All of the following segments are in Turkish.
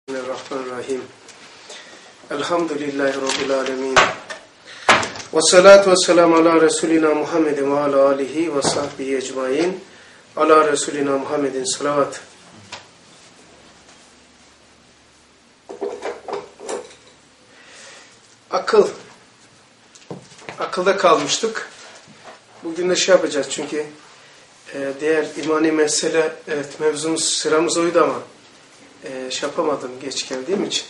Bismillahirrahmanirrahim. Elhamdülillahi Rabbil alemin. Ve salatu ve selamu ala Resulina Muhammedin ve ala alihi ve sahbihi ecmain. Ala Resulina Muhammedin salavat. Akılda kalmıştık. Bugün de yapacağız çünkü diğer imani mesele, evet, mevzumuz, sıramız oydu ama yapamadım geç geldiğim için.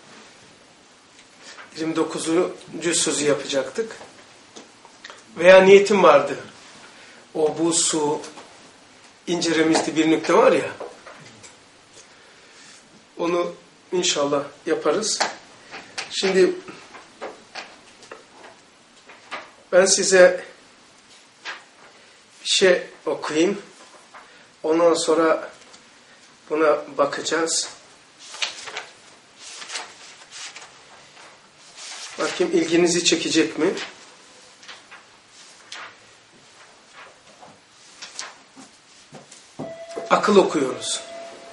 29. sözü yapacaktık. Veya niyetim vardı. Bu su incelemizde bir nükte var ya. Onu inşallah yaparız. Şimdi ben size bir şey okuyayım. Ondan sonra buna bakacağız. Bakayım ilginizi çekecek mi? Akıl okuyoruz.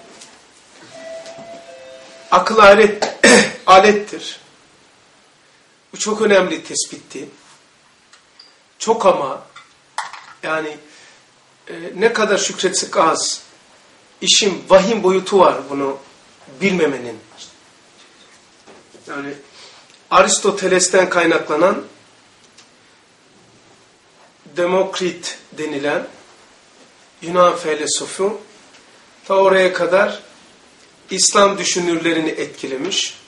Akıl alettir. Bu çok önemli tespitti. Çok ama yani ne kadar şükretsek az. İşin vahim boyutu var bunu bilmemenin. Yani Aristoteles'ten kaynaklanan Demokrit denilen Yunan filozofu ta oraya kadar İslam düşünürlerini etkilemiş.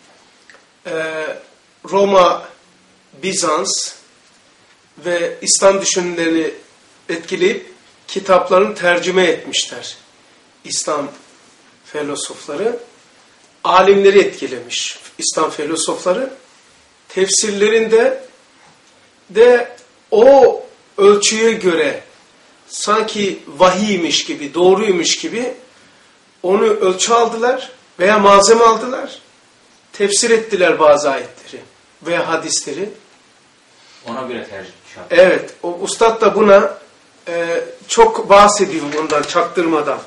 Roma, Bizans ve İslam düşünürlerini etkileyip kitaplarını tercüme etmişler. İslam filozofları, alimleri etkilemiş. İslam filozofları tefsirlerinde de o ölçüye göre sanki vahiymiş gibi, doğruymuş gibi onu ölçü aldılar veya malzeme aldılar. Tefsir ettiler bazı ayetleri veya hadisleri. Ona göre tercih yapıyor. Evet, o ustad da buna çok bahsediyor bundan çaktırmadan.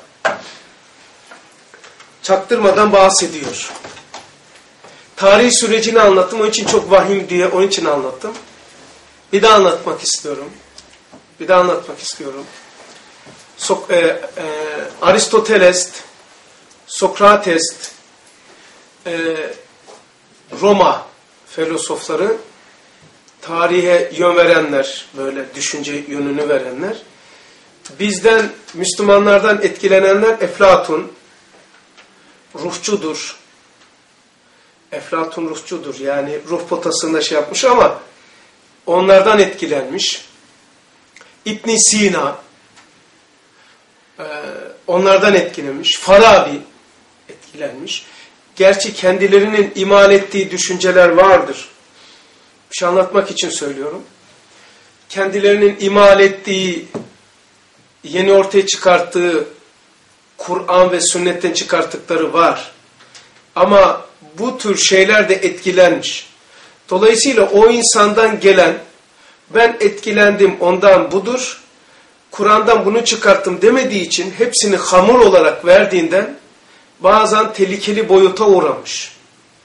Çaktırmadan bahsediyor. Tarih sürecini anlattım. Onun için çok vahim diye onun için anlattım. Bir daha anlatmak istiyorum. Aristoteles, Sokrates, Roma filozofları, tarihe yön verenler, böyle düşünce yönünü verenler. Bizden, Müslümanlardan etkilenenler Eflatun, ruhçudur. Eflatun ruhçudur. Yani ruh potasında yapmış ama onlardan etkilenmiş. İbn Sina onlardan etkilenmiş. Farabi etkilenmiş. Gerçi kendilerinin iman ettiği düşünceler vardır. Bir şey anlatmak için söylüyorum. Kendilerinin iman ettiği, yeni ortaya çıkarttığı Kur'an ve sünnetten çıkarttıkları var. Ama bu tür şeyler de etkilenmiş. Dolayısıyla o insandan gelen, ben etkilendim ondan budur, Kur'an'dan bunu çıkarttım demediği için hepsini hamur olarak verdiğinden bazen tehlikeli boyuta uğramış.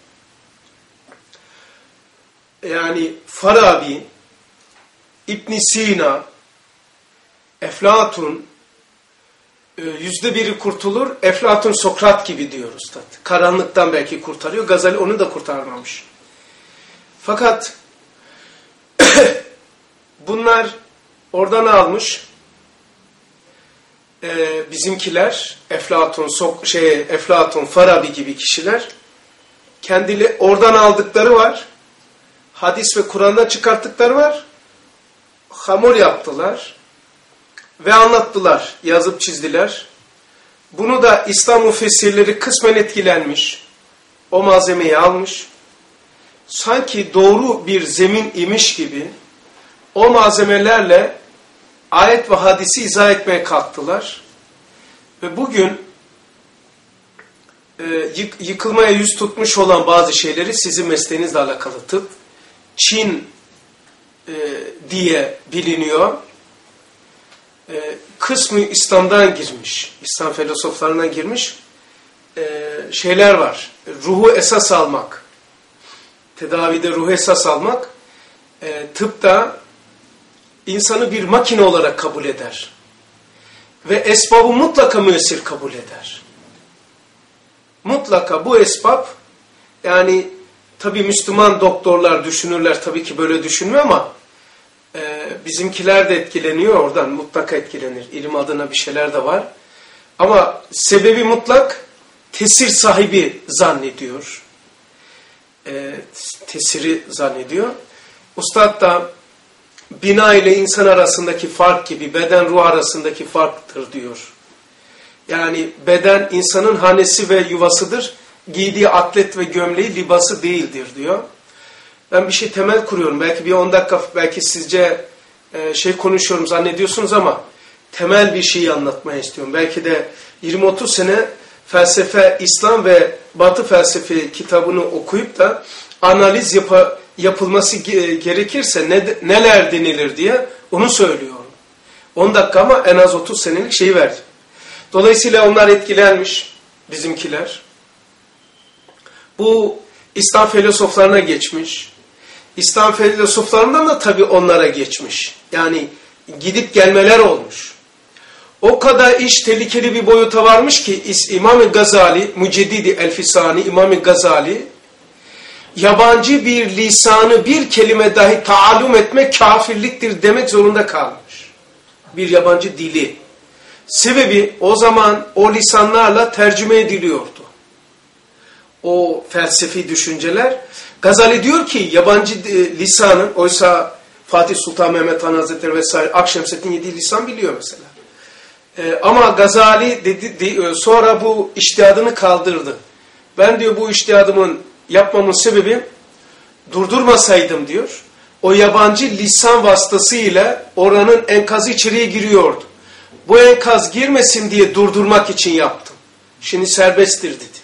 Yani Farabi, İbn Sina, Eflatun, %1'i kurtulur. Eflatun Sokrat gibi diyoruz. Karanlıktan belki kurtarıyor. Gazali onu da kurtarmamış. Fakat bunlar oradan almış. Bizimkiler Eflatun, Farabi gibi kişiler kendileri oradan aldıkları var. Hadis ve Kur'an'dan çıkarttıkları var. Hamur yaptılar ve anlattılar, yazıp çizdiler. Bunu da İslam müfessirleri kısmen etkilenmiş. O malzemeyi almış. Sanki doğru bir zemin imiş gibi o malzemelerle ayet ve hadisi izah etmeye kalktılar. Ve bugün yıkılmaya yüz tutmuş olan bazı şeyleri sizin mesleğinizle alakalı tıp, Çin diye biliniyor. Kısmı İslam'dan girmiş. İslam filozoflarından girmiş. şeyler var. Ruhu esas almak. Tedavide ruhu esas almak. Tıpta insanı bir makine olarak kabul eder. Ve esbabı mutlaka müessir kabul eder. Mutlaka bu esbab, yani tabii Müslüman doktorlar düşünürler, tabii ki böyle düşünmüyor ama bizimkiler de etkileniyor, oradan mutlaka etkilenir. İlim adına bir şeyler de var. Ama sebebi mutlak tesir sahibi zannediyor. Tesiri zannediyor. Ustad da bina ile insan arasındaki fark gibi beden ruh arasındaki farktır diyor. Yani beden insanın hanesi ve yuvasıdır. Giydiği atlet ve gömleği libası değildir diyor. Ben bir şey temel kuruyorum. Belki bir 10 dakika belki sizce konuşuyorum zannediyorsunuz ama temel bir şeyi anlatmaya istiyorum. Belki de 20-30 sene felsefe, İslam ve Batı felsefe kitabını okuyup da analiz yapılması gerekirse neler denilir diye onu söylüyorum. 10 dakika ama en az 30 senelik şeyi verdim. Dolayısıyla onlar etkilenmiş, bizimkiler. Bu İslam filozoflarına geçmiş. İslam filozoflarından da tabii onlara geçmiş. Yani gidip gelmeler olmuş. O kadar iş tehlikeli bir boyuta varmış ki İmam-ı Gazali, Müceddidi El-Fisani, İmam-ı Gazali, yabancı bir lisanı bir kelime dahi taallum etmek kafirliktir demek zorunda kalmış. Bir yabancı dili. Sebebi o zaman o lisanlarla tercüme ediliyordu. O felsefi düşünceler. Gazali diyor ki yabancı lisanın, oysa Fatih Sultan Mehmet Han Hazretleri vesaire Akşemseddin yediği lisan biliyor mesela. Ama Gazali sonra bu içtihadını kaldırdı. Ben diyor bu içtihadımın yapmamın sebebi durdurmasaydım diyor. O yabancı lisan vasıtasıyla oranın enkazı içeriye giriyordu. Bu enkaz girmesin diye durdurmak için yaptım. Şimdi serbesttir dedi.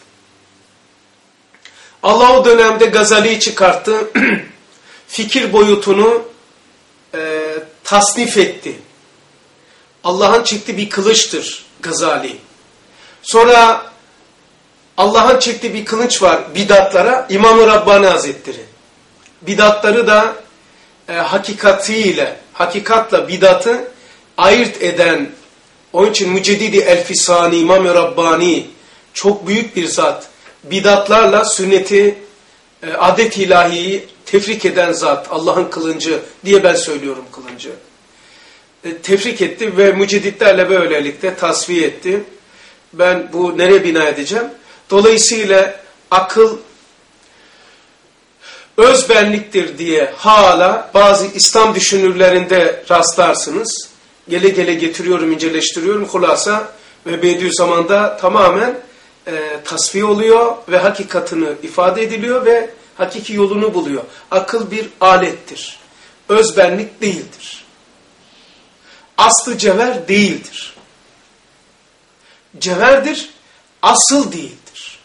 Allah o dönemde Gazali'yi çıkarttı. Fikir boyutunu tasnif etti. Allah'ın çektiği bir kılıçtır Gazali. Sonra Allah'ın çektiği bir kılıç var bidatlara, İmam-ı Rabbani Hazretleri. Bidatları da hakikatla bidatı ayırt eden, onun için Müceddidi El-Fisani, İmam-ı Rabbani çok büyük bir zat. Bidatlarla sünneti, adet-i ilahiyi tefrik eden zat, Allah'ın kılıncı diye ben söylüyorum kılıncı. Tefrik etti ve mücedditlerle böylelikle tasfiye etti. Ben bu nereye bina edeceğim? Dolayısıyla akıl özbenliktir diye hala bazı İslam düşünürlerinde rastlarsınız. Gele gele getiriyorum, inceleştiriyorum. Hulasa ve Bediüzzaman'da tamamen tasfiye oluyor ve hakikatını ifade ediliyor ve hakiki yolunu buluyor. Akıl bir alettir. Özbenlik değildir. Aslı cevher değildir. Cevherdir, asıl değildir.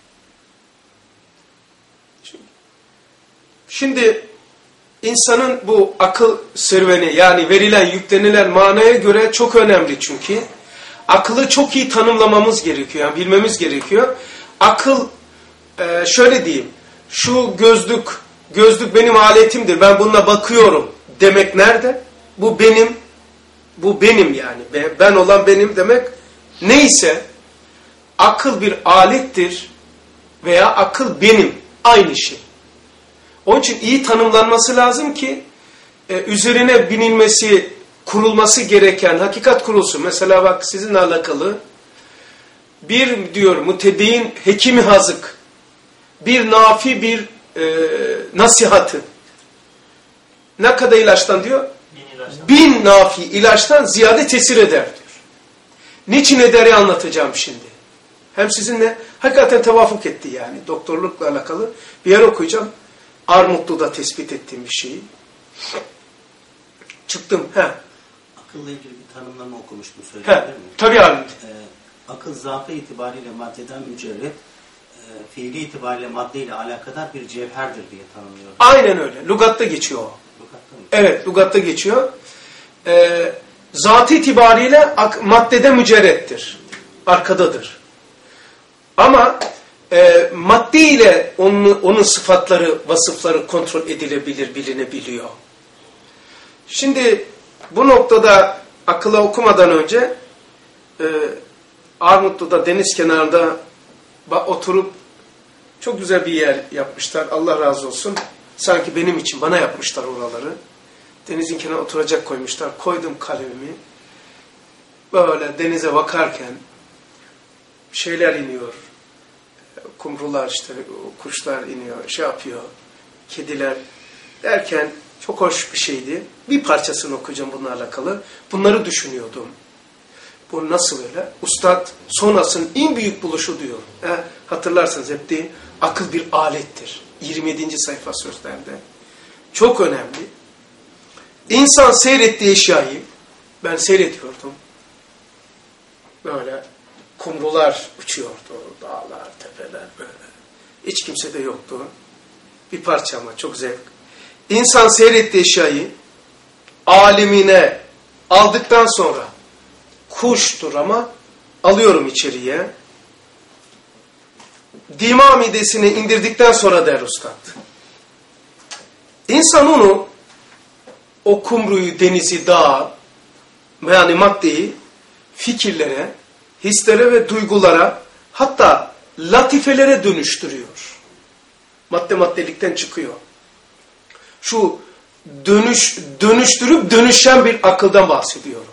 Şimdi insanın bu akıl serüveni, yani verilen, yüklenilen manaya göre çok önemli çünkü. Akıllı çok iyi tanımlamamız gerekiyor, yani bilmemiz gerekiyor. Akıl, şöyle diyeyim, şu gözlük benim aletimdir, ben bununla bakıyorum demek nerede? Bu benim yani, ben olan benim demek neyse, akıl bir alettir veya akıl benim, aynı şey. Onun için iyi tanımlanması lazım ki üzerine binilmesi, kurulması gereken hakikat kurulsun. Mesela bak sizinle alakalı bir diyor mütedeyyin hekimi hazık, bir nafi bir nasihatı. Ne kadar ilaçtan diyor? 1000 nafi ilaçtan ziyade tesir eder diyor. Niçin ederi anlatacağım şimdi. Hem sizinle hakikaten tevafuk etti yani. Doktorlukla alakalı bir yer okuyacağım. Armutlu'da tespit ettiğim bir şeyi. Çıktım. Akılla ilgili bir tanımlama okumuştum, söyleyebilir miyim? Tabii abi. Akıl zatı itibariyle maddeden mücerret, fiili itibariyle maddeyle alakadar bir cevherdir diye tanımlıyor. Aynen öyle. Lugatta geçiyor o. Lugatta mı? Evet, lugatta geçiyor. Zatı itibariyle maddede mücerrettir. Arkadadır. Ama madde ile onun sıfatları, vasıfları kontrol edilebilir, bilinebiliyor. Şimdi bu noktada akılla okumadan önce Armutlu'da deniz kenarında oturup çok güzel bir yer yapmışlar. Allah razı olsun. Sanki benim için bana yapmışlar oraları. Denizin kenarına oturacak koymuşlar. Koydum kalemimi. Böyle denize bakarken şeyler iniyor. Kumrular işte, kuşlar iniyor, şey yapıyor. Kediler derken çok hoş bir şeydi. Bir parçasını okuyacağım bununla alakalı. Bunları düşünüyordum. Bu nasıl öyle? Ustad sonrasının en büyük buluşu diyor. Hatırlarsanız hep değil. Akıl bir alettir. 27. sayfa sözlerde. Çok önemli. İnsan seyrettiği eşyayı, ben seyrediyordum. Böyle kumrular uçuyordu. Dağlar, tepeler böyle. Hiç kimse de yoktu. Bir parça ama çok zevk. İnsan seyrettiği eşyayı alimine aldıktan sonra kuştur ama alıyorum içeriye. Dima midesine indirdikten sonra der ustad. İnsan onu, o kumruyu, denizi, dağı, yani maddeyi fikirlere, hislere ve duygulara, hatta latifelere dönüştürüyor. Maddelikten çıkıyor. Şu dönüştürüp dönüşen bir akıldan bahsediyorum.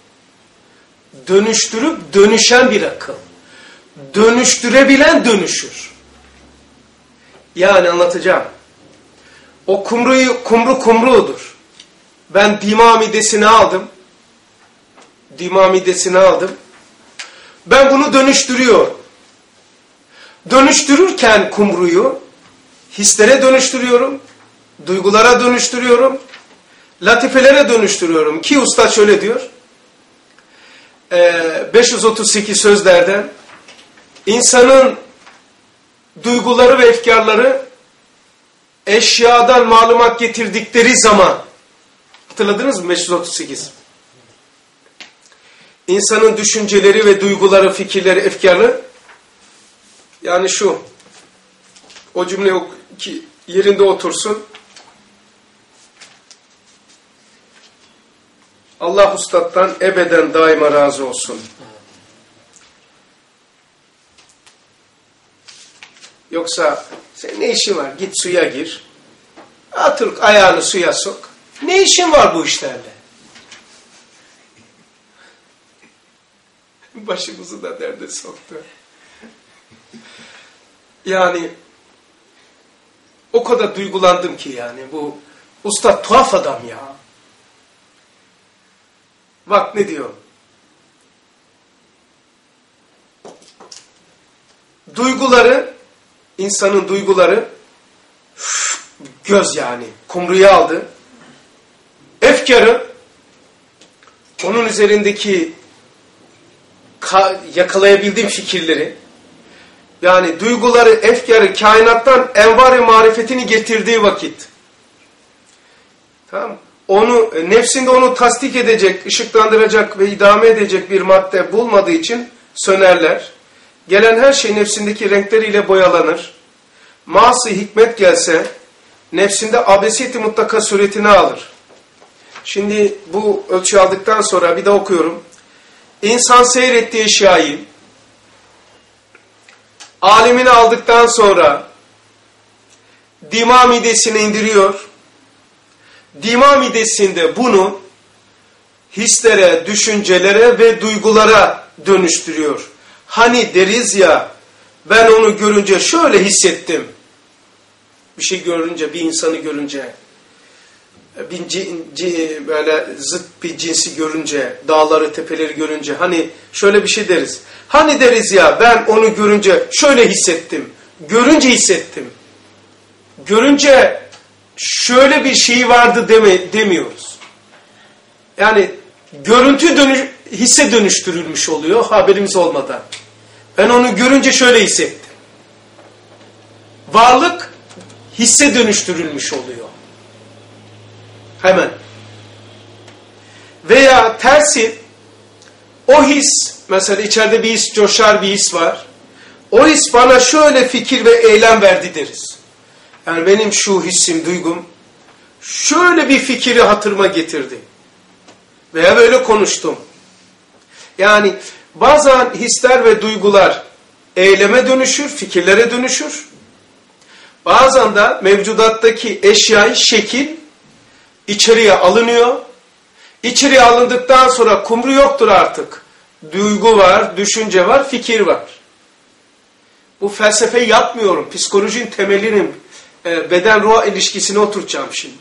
Dönüştürüp dönüşen bir akıl. Dönüştürebilen dönüşür. Yani anlatacağım. O kumrudur. Ben dima midesini aldım. Ben bunu dönüştürüyorum. Dönüştürürken kumruyu hislere dönüştürüyorum. Duygulara dönüştürüyorum. Latifelere dönüştürüyorum. Ki usta şöyle diyor. 538 sözlerden insanın duyguları ve efkarları eşyadan malumat getirdikleri zaman, hatırladınız mı 538? İnsanın düşünceleri ve duyguları, fikirleri, efkarları, yani şu, o cümle ki yerinde otursun. Allah ustadtan ebeden daima razı olsun. Yoksa senin ne işin var? Git suya gir. Atır ayağını suya sok. Ne işin var bu işlerle? Başımızı da derde soktu. Yani o kadar duygulandım ki yani bu usta tuhaf adam ya. Bak ne diyor? Duyguları, insanın duyguları, göz yani, kumruyu aldı. Efkarı, onun üzerindeki yakalayabildiğim fikirleri, yani duyguları, efkarı, kainattan envar-ı marifetini getirdiği vakit, tamam, nefsinde onu tasdik edecek, ışıklandıracak ve idame edecek bir madde bulmadığı için sönerler. Gelen her şey nefsindeki renkleriyle boyalanır. Ması hikmet gelse, nefsinde abesiyeti mutlaka suretini alır. Şimdi bu ölçü aldıktan sonra bir de okuyorum. İnsan seyrettiği eşyayı, alimini aldıktan sonra dima midesine indiriyor. Dima midesinde bunu hislere, düşüncelere ve duygulara dönüştürüyor. Hani deriz ya, ben onu görünce şöyle hissettim. Bir şey görünce, bir insanı görünce, böyle zıt bir cinsi görünce, dağları, tepeleri görünce, hani şöyle bir şey deriz. Hani deriz ya, ben onu görünce şöyle hissettim. Görünce hissettim. Görünce şöyle bir şey vardı demiyoruz. Yani görüntü hisse dönüştürülmüş oluyor haberimiz olmadan. Ben onu görünce şöyle hissettim. Varlık hisse dönüştürülmüş oluyor. Hemen. Veya tersi, o his, mesela içeride bir his, coşar bir his var. O his bana şöyle fikir ve eylem verdi deriz. Yani benim şu hissim, duygum şöyle bir fikri hatırıma getirdi. Veya böyle konuştum. Yani bazen hisler ve duygular eyleme dönüşür, fikirlere dönüşür. Bazen de mevcudattaki eşyayı şekil içeriye alınıyor. İçeriye alındıktan sonra kumru yoktur artık. Duygu var, düşünce var, fikir var. Bu felsefe yapmıyorum. Psikolojinin temelinin beden-ruh ilişkisini oturtacağım şimdi.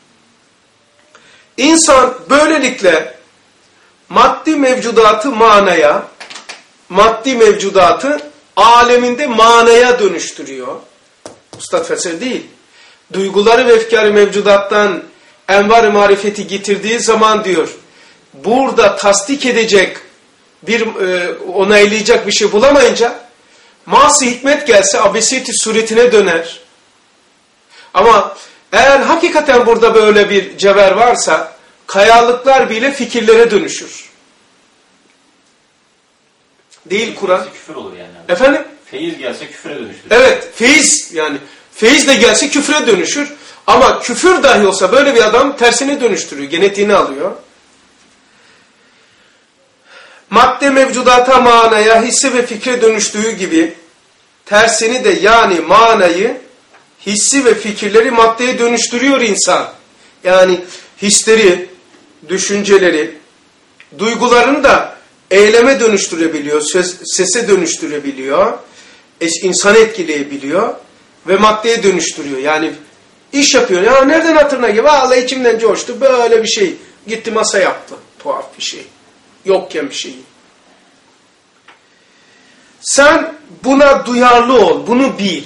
İnsan böylelikle maddi mevcudatı manaya, maddi mevcudatı aleminde manaya dönüştürüyor. Ustad felsefe değil. Duyguları ve efkâr-ı mevcudattan envar-ı marifeti getirdiği zaman diyor, burada tasdik edecek, onaylayacak bir şey bulamayınca, mas-ı hikmet gelse abesiyeti suretine döner. Ama eğer hakikaten burada böyle bir cevher varsa, kayalıklar bile fikirlere dönüşür. Değil Kur'an. Küfür olur yani. Efendim? Feyiz gelse küfüre dönüşür. Evet, feyiz yani. Feyiz de gelse küfre dönüşür. Ama küfür dahi olsa böyle bir adam tersine dönüştürüyor. Genetiğini alıyor. Madde mevcudata manaya, hisse ve fikre dönüştüğü gibi tersini de yani manayı, hissi ve fikirleri maddeye dönüştürüyor insan. Yani hisleri, düşünceleri, duygularını da eyleme dönüştürebiliyor, sese dönüştürebiliyor, insanı etkileyebiliyor ve maddeye dönüştürüyor. Yani iş yapıyor. Ya nereden hatırına geliyor? Vallahi içimden coştu. Böyle bir şey. Gitti masa yaptı. Tuhaf bir şey. Yokken bir şey. Sen buna duyarlı ol. Bunu bil.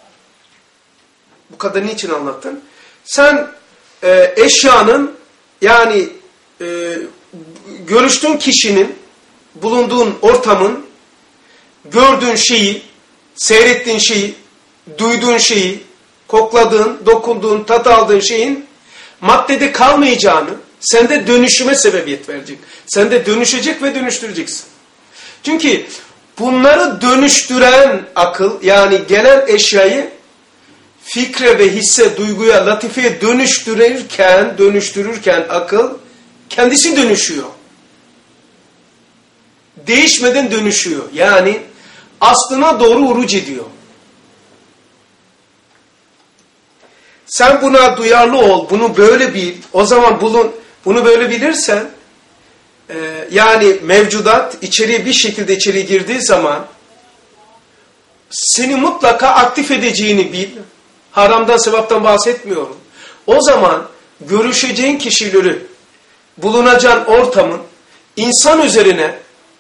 Bu kadar niçin anlattın? Sen eşyanın yani görüştüğün kişinin, bulunduğun ortamın, gördüğün şeyi, seyrettiğin şeyi, duyduğun şeyi, kokladığın, dokunduğun, tat aldığın şeyin maddede kalmayacağını, sende dönüşüme sebebiyet verecek. Sende dönüşecek ve dönüştüreceksin. Çünkü bunları dönüştüren akıl, yani gelen eşyayı fikre ve hisse, duyguya, latifeye dönüştürürken akıl kendisi dönüşüyor. Değişmeden dönüşüyor. Yani aslına doğru uruc ediyor. Sen buna duyarlı ol, bunu böyle bil. O zaman bunu böyle bilirsen, yani mevcudat içeriye bir şekilde içeri girdiği zaman seni mutlaka aktif edeceğini bil. Haramdan, sevaptan bahsetmiyorum. O zaman görüşeceğin kişileri, bulunacağın ortamın insan üzerine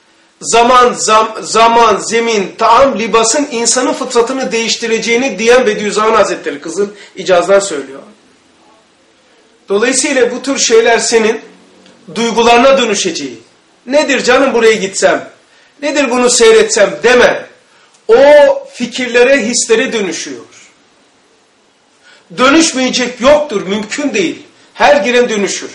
zaman, zemin, taam, libasın insanın fıtratını değiştireceğini diyen Bediüzzaman Hazretleri Kızıl İcaz'dan söylüyor. Dolayısıyla bu tür şeyler senin duygularına dönüşeceği. Nedir canım buraya gitsem? Nedir bunu seyretsem deme. O fikirlere, hislere dönüşüyor. Dönüşmeyecek yoktur, mümkün değil. Her giren dönüşür.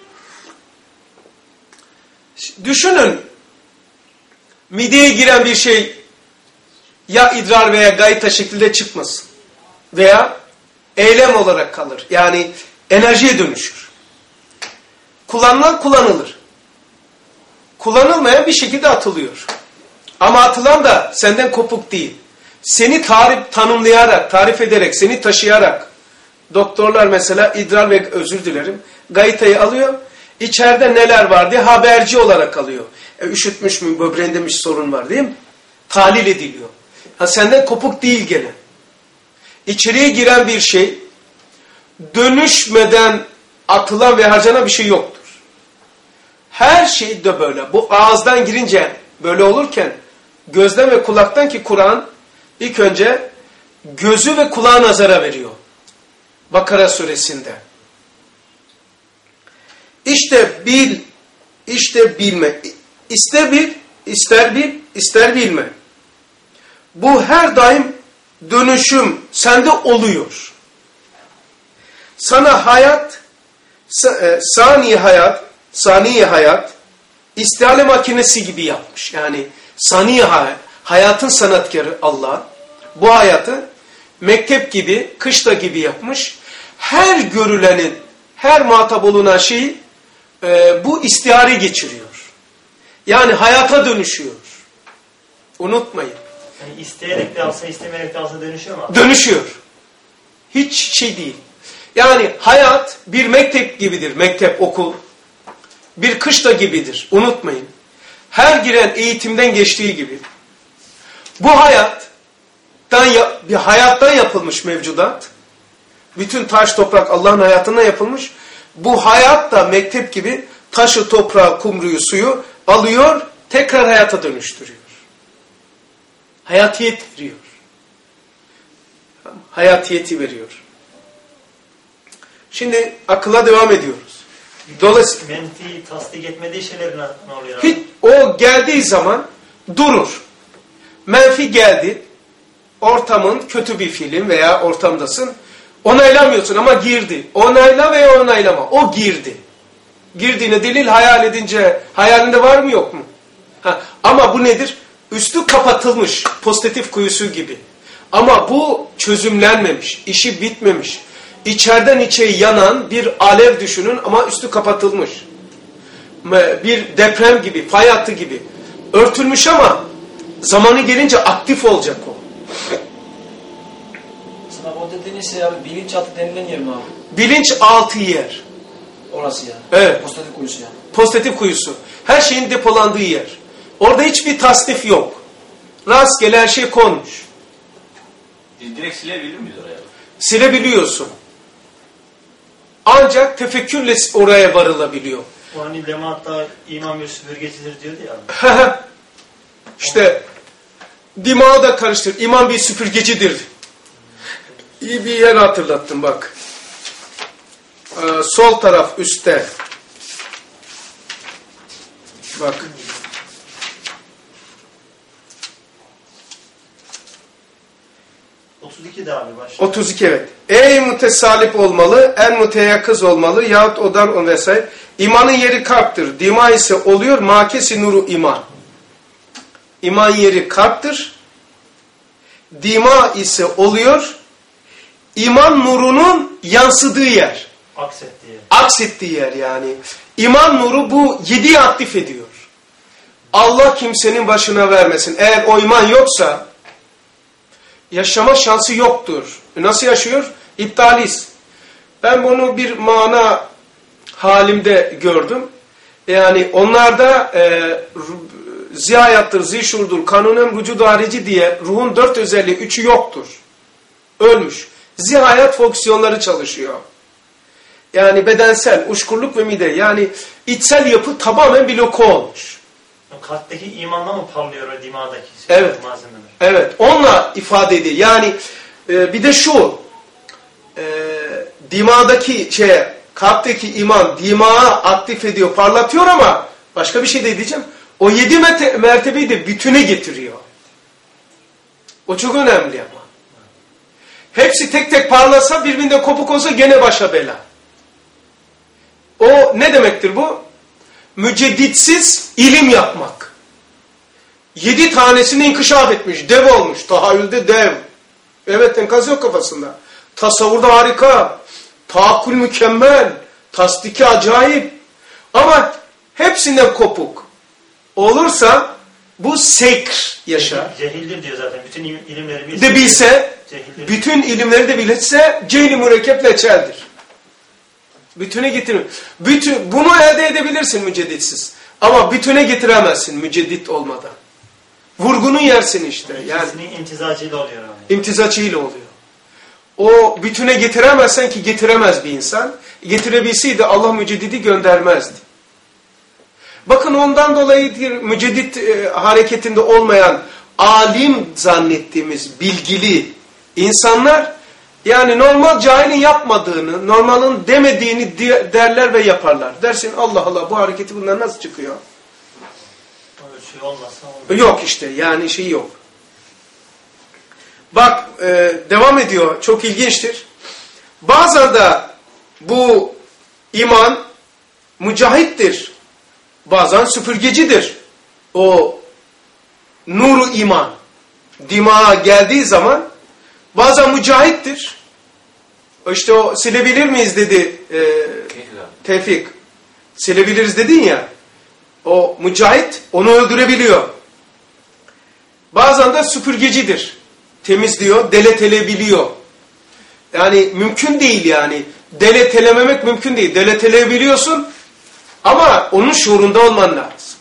Düşünün, mideye giren bir şey ya idrar veya gayta şeklinde çıkmasın. Veya eylem olarak kalır. Yani enerjiye dönüşür. Kullanılan kullanılır. Kullanılmayan bir şekilde atılıyor. Ama atılan da senden kopuk değil. Seni tanımlayarak, tarif ederek, seni taşıyarak, doktorlar mesela idrar ve özür dilerim, gaytayı alıyor, içeride neler var diye haberci olarak alıyor. Üşütmüş mü, böbreğinde bir sorun var değil mi? Tahlil ediliyor. Senden kopuk değil gene. İçeriye giren bir şey, dönüşmeden atılan ve harcanan bir şey yoktur. Her şey de böyle. Bu ağızdan girince böyle olurken, gözden ve kulaktan ki Kur'an ilk önce gözü ve kulağı nazara veriyor. Bakara suresinde. İşte bil, işte bilme. İster bil, ister bil, ister bilme. Bu her daim dönüşüm sende oluyor. Sana hayat, saniye hayat, istihale makinesi gibi yapmış. Yani saniye Hayatın sanatkarı Allah. Bu hayatı mektep gibi, kışla gibi yapmış. Her görülenin, her muhatap olunan şeyi bu istihare geçiriyor. Yani hayata dönüşüyor. Unutmayın. Yani isteyerek de alsa, istemeyerek de alsa dönüşüyor mu? Dönüşüyor. Hiç şey değil. Yani hayat bir mektep gibidir. Mektep, okul. Bir kışla gibidir. Unutmayın. Her giren eğitimden geçtiği gibi. Bu bir hayattan yapılmış mevcudat. Bütün taş, toprak Allah'ın hayatından yapılmış. Bu hayat da mektep gibi taşı, toprağı, kumruyu, suyu alıyor, tekrar hayata dönüştürüyor. Hayatiyet veriyor. Hayatiyeti veriyor. Şimdi akılla devam ediyoruz. Dolayısıyla menfi tasdik etmediği şeyler ne oluyor? hiç, o geldiği zaman durur. Menfi geldi. Ortamın kötü bir film veya ortamdasın. Onaylamıyorsun ama girdi. Onayla veya onaylama. O girdi. Girdiğine delil hayal edince hayalinde var mı yok mu? Ama bu nedir? Üstü kapatılmış. Pozitif kuyusu gibi. Ama bu çözümlenmemiş. İşi bitmemiş. İçeriden içe yanan bir alev düşünün ama üstü kapatılmış. Bir deprem gibi, fay hattı gibi. Örtülmüş ama zamanı gelince aktif olacak o. Sınav o dediğiniz şey abi bilinçaltı denilen yer mi abi? Bilinçaltı yer. Orası yani. Evet. Pozitif kuyusu yani. Pozitif kuyusu. Her şeyin depolandığı yer. Orada hiçbir tasnif yok. Rastgele her şey konmuş. Direkt silebilir miyiz oraya? Silebiliyorsun. Ancak tefekkürle oraya varılabiliyor. O hani lematta iman bir süpürgecidir diyordu ya. İşte dimağı da karıştır. İman bir süpürgecidir. İyi bir yer hatırlattım bak. Sol taraf üstte. Bak. de abi başlıyor. 32 evet. Ey mütesalip olmalı, en müteyakkız olmalı yahut odan o vesaire. İmanın yeri kalptir. Dima ise oluyor makesi nuru iman. İman yeri kalptir. Dima ise oluyor iman nurunun yansıdığı yer. Aksettiği yer. Aksettiği yer yani. İman nuru bu 7'yi aktif ediyor. Allah kimsenin başına vermesin. Eğer o iman yoksa yaşama şansı yoktur. Nasıl yaşıyor? İptaliz. Ben bunu bir mana halimde gördüm. Yani onlarda zihayattır, zişurdur, kanunen vücudu harici diye ruhun 4 özelliği 3'ü yoktur. Ölmüş. Zihayat fonksiyonları çalışıyor. Yani bedensel, uşkurluk ve mide. Yani içsel yapı tamamen bloke olmuş. Kalpteki imanla mı parlıyor o dimadaki evet. malzemeler? Evet. Onunla ifade ediyor. Yani bir de şu dimadaki kalpteki iman dimağı aktif ediyor, parlatıyor ama başka bir şey de diyeceğim. O 7 mertebeyi de bütüne getiriyor. O çok önemli ama. Hepsi tek tek parlasa birbirinden kopuk olsa gene başa bela. O ne demektir bu? Mücedditsiz ilim yapmak. 7 tanesini inkişaf etmiş, dev olmuş. Tahayyülde dev. Evet, enkaz yok kafasında. Tasavvurda harika. Taakkül mükemmel. Tasdiki acayip. Ama hepsinden kopuk. Olursa bu sekr yaşar. Cehildir diyor zaten. Bütün ilimleri bilse. De bilse, cehildir. bütün ilimleri de bilse cehli mürekkep leçeldir. Bütüne getirin. Bunu elde edebilirsin mücedditsiz. Ama bütüne getiremezsin müceddit olmadan. Vurgunu yersin işte. Yani imtizacıyla oluyor abi. İmtizacıyla oluyor. O bütüne getiremezsen ki getiremez bir insan. Getirebilseydi Allah müceddidi göndermezdi. Bakın ondan dolayı müceddit hareketinde olmayan alim zannettiğimiz bilgili insanlar yani normal cahilin yapmadığını, normalin demediğini derler ve yaparlar. Dersin Allah Allah bu hareketi bunlar nasıl çıkıyor? Öyle şey olmazsa olmaz. Yok işte yani şey yok. Bak devam ediyor. Çok ilginçtir. Bazen de bu iman mücahittir. Bazen süpürgecidir. O nuru iman dimağa geldiği zaman bazen mücahittir. İşte o silebilir miyiz dedi Tevfik. Silebiliriz dedin ya. O mücahit onu öldürebiliyor. Bazen de süpürgecidir. Temizliyor, deletelebiliyor. Yani mümkün değil yani. Deletelememek mümkün değil. Deleteleyebiliyorsun ama onun şuurunda olman lazım.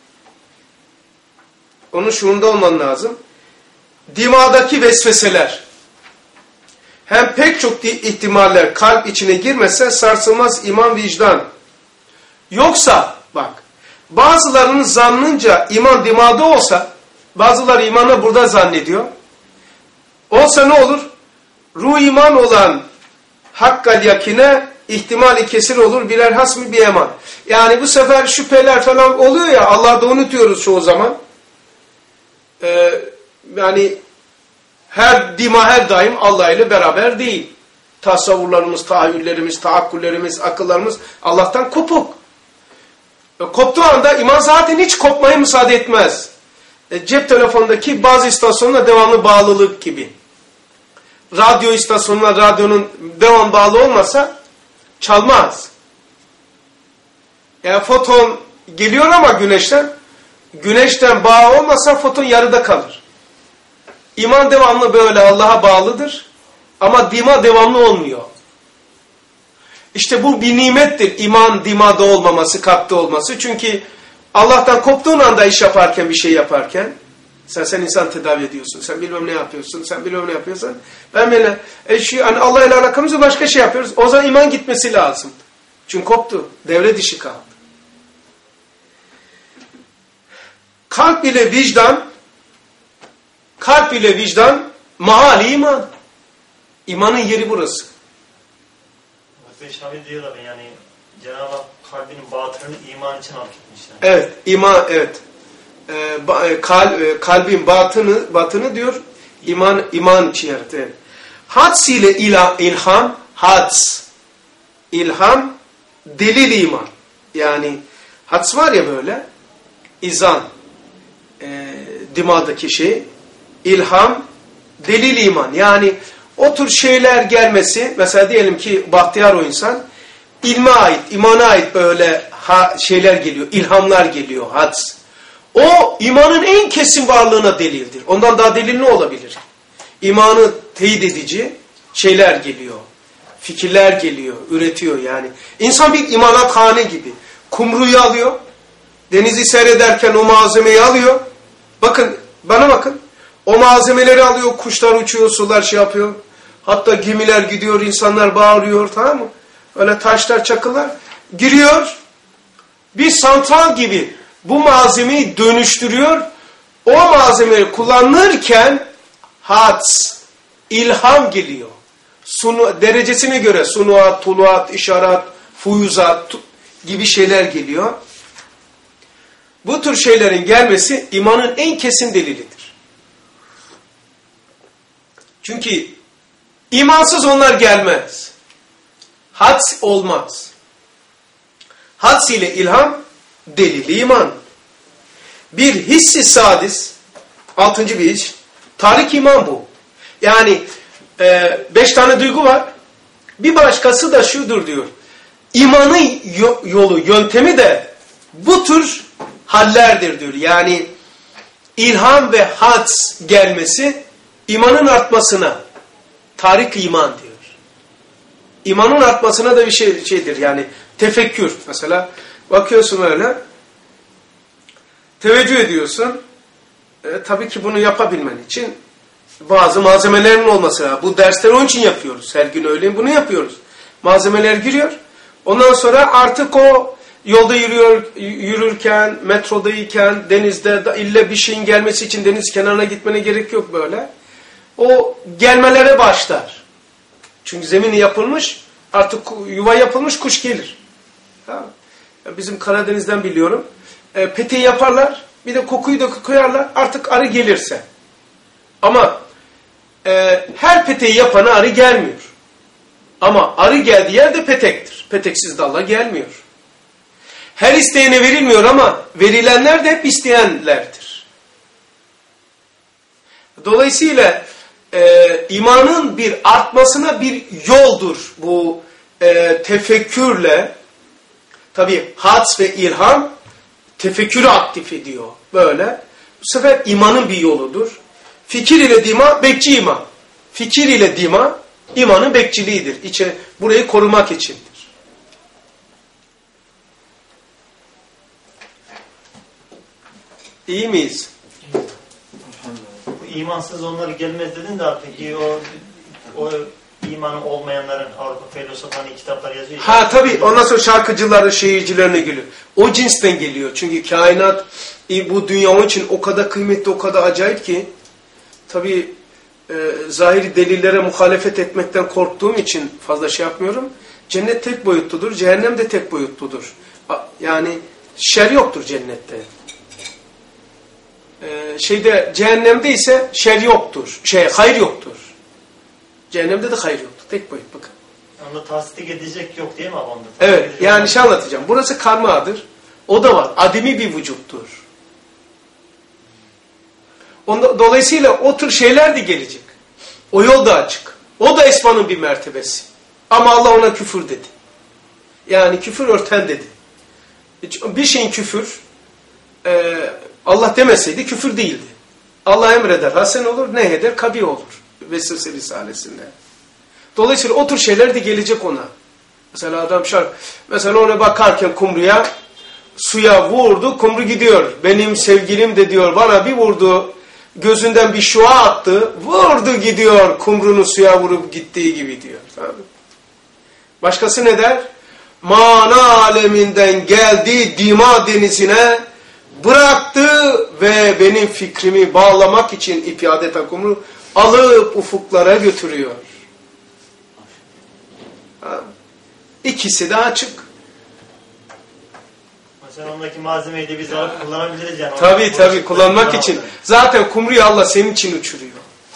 Onun şuurunda olman lazım. Dimağdaki vesveseler hem pek çok ihtimaller kalp içine girmese sarsılmaz iman vicdan. Yoksa bak bazılarının zannınca iman dimağda olsa bazıları imanı burada zannediyor. Olsa ne olur? Ruh iman olan hakkal yakine ihtimali kesir olur birer hasmi bir eman. Yani bu sefer şüpheler falan oluyor ya Allah'da unutuyoruz çoğu zaman. Yani her daim Allah ile beraber değil. Tasavvurlarımız, tahayyüllerimiz, taakkullerimiz, akıllarımız Allah'tan kopuk. Koptuğu anda iman zaten hiç kopmaya müsaade etmez. Cep telefondaki bazı istasyonla devamlı bağlılık gibi. Radyo istasyonuna radyonun devam bağlı olmasa çalmaz. Yani foton geliyor ama güneşten bağ olmasa foton yarıda kalır. İman devamlı böyle Allah'a bağlıdır ama dima devamlı olmuyor. İşte bu bir nimettir iman dimada olmaması, kalpte olması. Çünkü Allah'tan koptuğun anda iş yaparken, bir şey yaparken sen insan tedavi ediyorsun, sen bilmem ne yapıyorsun, sen bilmem ne yapıyorsan ben böyle hani Allah ile alakamızda başka şey yapıyoruz. O zaman iman gitmesi lazım. Çünkü koptu, devre dışı kaldı. Kalp ile vicdan mahal iman. İmanın yeri burası. Hazreti Şabi diyorlar yani Cenab-ı Hak kalbinin batırını iman için hak etmişler. Evet, iman evet. Kalbin batını diyor iman için yarattı. Evet. Hads ile ilham, ilham delil iman. Yani hads var ya böyle izan dimağdaki şey ilham delil iman. Yani o tür şeyler gelmesi mesela diyelim ki bahtiyar o insan ilme ait, imana ait böyle şeyler geliyor, ilhamlar geliyor, hads. O imanın en kesin varlığına delildir. Ondan daha delil ne olabilir? İmanı teyit edici şeyler geliyor. Fikirler geliyor, üretiyor yani. İnsan bir imanathane gibi. Kumruyu alıyor. Denizi seyrederken o malzemeyi alıyor. Bakın, bana bakın. O malzemeleri alıyor, kuşlar uçuyor, sular şey yapıyor. Hatta gemiler gidiyor, insanlar bağırıyor, tamam mı? Öyle taşlar, çakıllar. Giriyor. Bir santral gibi bu malzemeyi dönüştürüyor. O malzemeyi kullanırken hads, ilham geliyor. Derecesine göre sunuat, tuluat, işaret, fuyuzat gibi şeyler geliyor. Bu tür şeylerin gelmesi imanın en kesin delilidir. Çünkü imansız onlar gelmez. Hads olmaz. Hads ile ilham delili iman. Bir hissi sadis, 6. bir iş, tarik iman bu. Yani 5 tane duygu var. Bir başkası da şudur diyor. İmanın yolu, yöntemi de bu tür hallerdir diyor. Yani ilham ve hads gelmesi imanın artmasına tarik iman diyor. İmanın artmasına da bir şeydir yani tefekkür mesela bakıyorsun öyle teveccüh ediyorsun. Tabii ki bunu yapabilmen için bazı malzemelerin olması lazım. Bu dersleri onun için yapıyoruz. Her gün öyle bunu yapıyoruz. Malzemeler giriyor. Ondan sonra artık o yolda yürürken, metrodayken, denizde illa bir şeyin gelmesi için deniz kenarına gitmene gerek yok böyle. O gelmelere başlar. Çünkü zemin yapılmış, artık yuva yapılmış, kuş gelir. Tamam. Bizim Karadeniz'den biliyorum. Peteği yaparlar, bir de kokuyu da koyarlar, artık arı gelirse. Ama her peteği yapana arı gelmiyor. Ama arı geldiği yerde petektir. Peteksiz dalla gelmiyor. Her isteyene verilmiyor ama verilenler de hep isteyenlerdir. Dolayısıyla imanın bir artmasına bir yoldur bu tefekkürle. Tabi hads ve ilham tefekkürü aktif ediyor. Böyle. Bu sefer imanın bir yoludur. Fikir ile dima, bekçi iman. Fikir ile dima, imanın bekçiliğidir. Burayı korumak içindir. İyi miyiz? Bu imansız onları gelmez dedin de peki o imanı olmayanların Avrupa filozoflarının kitaplar yazıyor. Ha tabii ondan sonra şarkıcıların, şiircilerine geliyor. O cinsten geliyor. Çünkü kainat bu dünya için o kadar kıymetli, o kadar acayip ki tabii zahiri delillere muhalefet etmekten korktuğum için fazla şey yapmıyorum. Cennet tek boyutludur, cehennem de tek boyutludur. Yani şer yoktur cennette. Cehennemde ise şer yoktur. Hayır yoktur. Cehennemde de hayır yoktur. Tek boyut bakın. Onda tasdik edecek yok değil mi abi onda? Evet yani şey anlatacağım. Burası karmadır. O da var. Ademi bir vücuttur. Dolayısıyla o tür şeyler de gelecek. O yol da açık. O da esmanın bir mertebesi. Ama Allah ona küfür dedi. Yani küfür örten dedi. Bir şeyin küfür Allah demeseydi küfür değildi. Allah emreder, hasen olur, nehyeder, kabih olur. Vesvese Risalesi'nde. Dolayısıyla o tür şeyler de gelecek ona. Mesela adam mesela ona bakarken kumruya, suya vurdu, kumru gidiyor. Benim sevgilim de diyor bana bir vurdu, gözünden bir şua attı, vurdu gidiyor, kumrunu suya vurup gittiği gibi diyor. Tamam. Başkası ne der? Mana aleminden geldi dima denizine, bıraktı ve benim fikrimi bağlamak için ip adeta kumru alıp ufuklara götürüyor. İkisi de açık. Mesela ondaki malzemeyi de biz alıp kullanabiliriz yani. Tabii kullanmak için. Zaten kumruyu Allah senin için uçuruyor.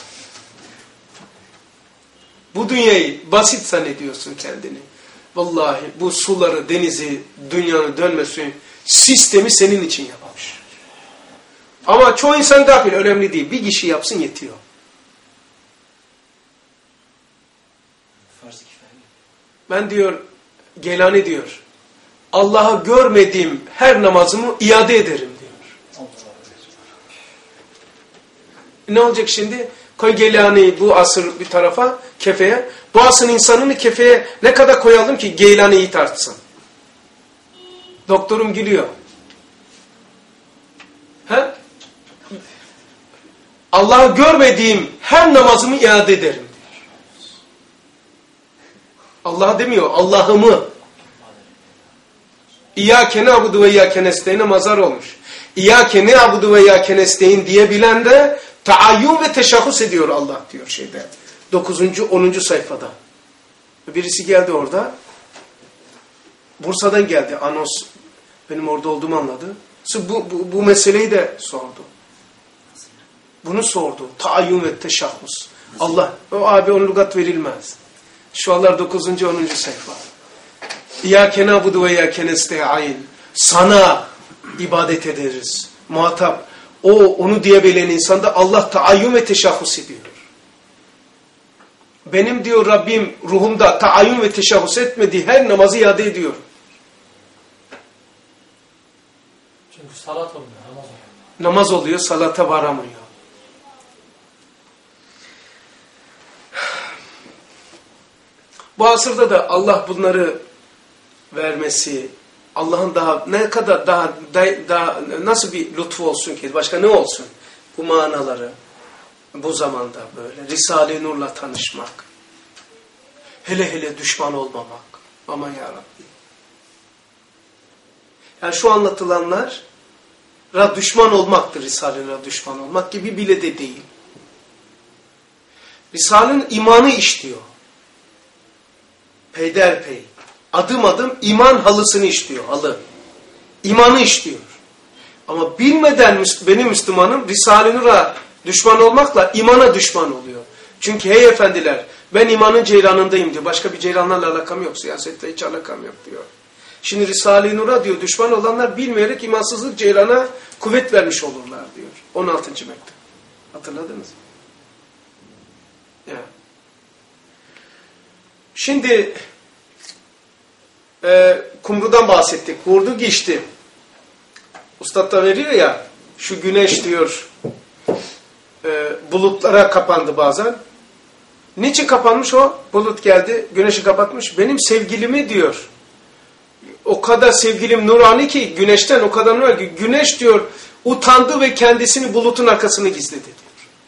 Bu dünyayı basit zannediyorsun kendini. Vallahi bu suları, denizi, dünyanın dönmesi sistemi senin için yapmış. Ama çoğu insan dahil önemli değil. Bir kişi yapsın yetiyor. Ben diyor, Geylani diyor, Allah'ı görmediğim her namazımı iade ederim diyor. Ne olacak şimdi? Koy Geylani'yi bu asır bir tarafa, kefeye. Bu asrın insanını kefeye ne kadar koyalım ki Geylani'yi tartsın. Doktorum gülüyor. He? Allah'ı görmediğim her namazımı iade ederim diyor. Allah demiyor, Allah'ımı. İyyâke na'budu ve iyyâke nestaîn'e mazar olmuş. İyyâke na'budu ve iyyâke nestaîn diyebilen de taayyün ve teşahhus ediyor Allah diyor şeyde. 9. 10. sayfada. Birisi geldi orada. Bursa'dan geldi. Anons benim orada olduğumu anladı. Bu meseleyi de sordu. Bunu sordu. Taayyün ve teşahhus. Allah. O abi onun lügat verilmez. Şu anlar 9. 10. sayfa. İyyâke na'budu ve iyyâke nestaîn. Sana ibadet ederiz. Muhatap. Onu diyebilen insanda Allah taayyün ve teşahhus ediyor. Benim diyor Rabbim ruhumda taayyün ve teşahhus etmediği her namazı iade ediyor. Çünkü salat olmuyor, namaz oluyor. Namaz oluyor, salata varamıyor. Bu asırda da Allah bunları vermesi, Allah'ın daha ne kadar daha nasıl bir lütfu olsun ki, başka ne olsun? Bu manaları bu zamanda böyle Risale-i Nur'la tanışmak, hele düşman olmamak. Aman ya Rabbi. Yani şu anlatılanlar düşman olmaktır, Risale'ye düşman olmak gibi bile de değil. Risale'nin imanı işliyor. Peyderpey, adım adım iman halısını işliyor, halı. İmanı işliyor. Ama bilmeden benim Müslümanım Risale-i Nur'a düşman olmakla imana düşman oluyor. Çünkü hey efendiler ben imanın ceylanındayım diyor. Başka bir ceylanlarla alakam yok. Siyasetle hiç alakam yok diyor. Şimdi Risale-i Nur'a diyor düşman olanlar bilmeyerek imansızlık ceylana kuvvet vermiş olurlar diyor. 16. mektup. Hatırladınız mı? Şimdi kumrudan bahsettik. Vurdu geçti. Ustad da veriyor ya, şu güneş diyor bulutlara kapandı bazen. Niçin kapanmış o? Bulut geldi, güneşi kapatmış. Benim sevgilimi diyor. O kadar sevgilim nurani ki güneşten o kadar nurani ki güneş diyor utandı ve kendisini bulutun arkasına gizledi diyor.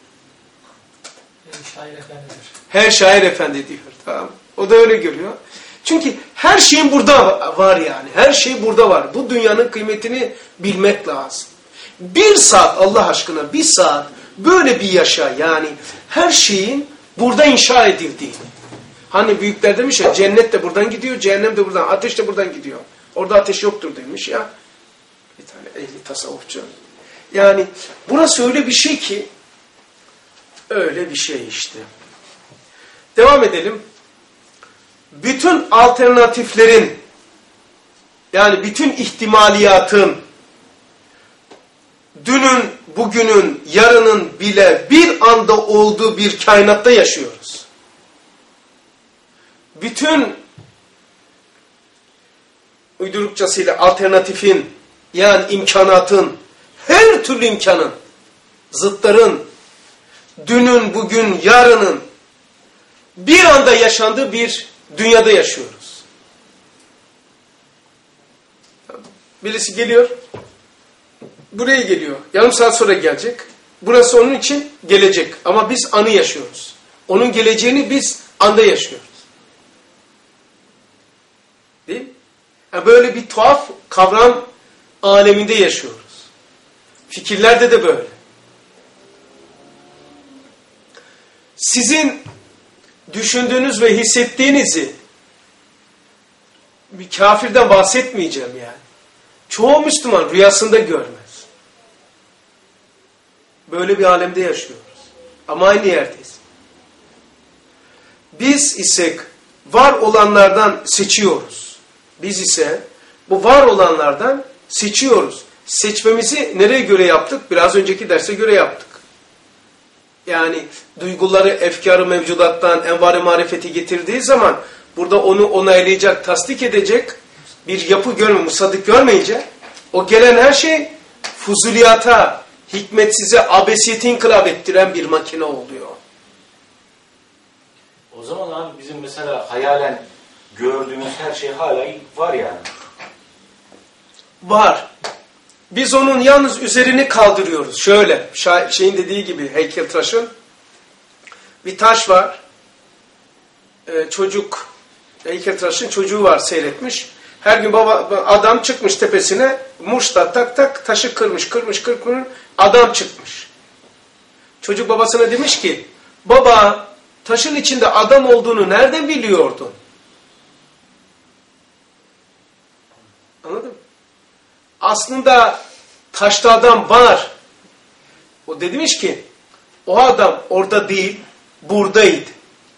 Şair efendidir. Her şair efendi diyor. Tamam. O da öyle görüyor. Çünkü her şeyin burada var yani. Her şey burada var. Bu dünyanın kıymetini bilmek lazım. Bir saat Allah aşkına bir saat böyle bir yaşa yani her şeyin burada inşa edildiğini. Hani büyükler demiş ya cennet de buradan gidiyor, cehennem de buradan, ateş de buradan gidiyor. Orada ateş yoktur demiş ya. Bir tane ehli tasavvufçu. Yani burası öyle bir şey ki öyle bir şey işte. Devam edelim. Bütün alternatiflerin yani bütün ihtimaliyatın dünün, bugünün, yarının bile bir anda olduğu bir kainatta yaşıyoruz. Bütün uydurukçasıyla alternatifin yani imkanatın, her türlü imkanın, zıtların, dünün, bugün, yarının bir anda yaşandığı bir dünyada yaşıyoruz. Birisi geliyor, buraya geliyor. Yarım saat sonra gelecek. Burası onun için gelecek. Ama biz anı yaşıyoruz. Onun geleceğini biz anda yaşıyoruz. Değil mi? Yani böyle bir tuhaf kavram aleminde yaşıyoruz. Fikirlerde de böyle. Sizin düşündüğünüz ve hissettiğinizi bir kafirden bahsetmeyeceğim yani. Çoğu Müslüman rüyasında görmez. Böyle bir alemde yaşıyoruz. Ama aynı yerdeyiz. Biz ise var olanlardan seçiyoruz. Biz ise bu var olanlardan seçiyoruz. Seçmemizi nereye göre yaptık? Biraz önceki derse göre yaptık. Yani duyguları, efkarı mevcudattan envar-ı marifeti getirdiği zaman burada onu onaylayacak, tasdik edecek bir yapı musaddık görmeyince o gelen her şey fuzuliyata, hikmetsize, abesiyeti inkılap ettiren bir makine oluyor. O zaman abi bizim mesela hayalen gördüğümüz her şey hala var yani. Var. Biz onun yalnız üzerini kaldırıyoruz. Şöyle, şeyin dediği gibi heykeltıraşın bir taş var. Heykeltıraşın çocuğu var seyretmiş. Her gün adam çıkmış tepesine, muşla tak tak taşı kırmış, adam çıkmış. Çocuk babasına demiş ki, baba taşın içinde adam olduğunu nereden biliyordun? Anladın mı? Aslında taşta adam var. O demiş ki, o adam orada değil, buradaydı.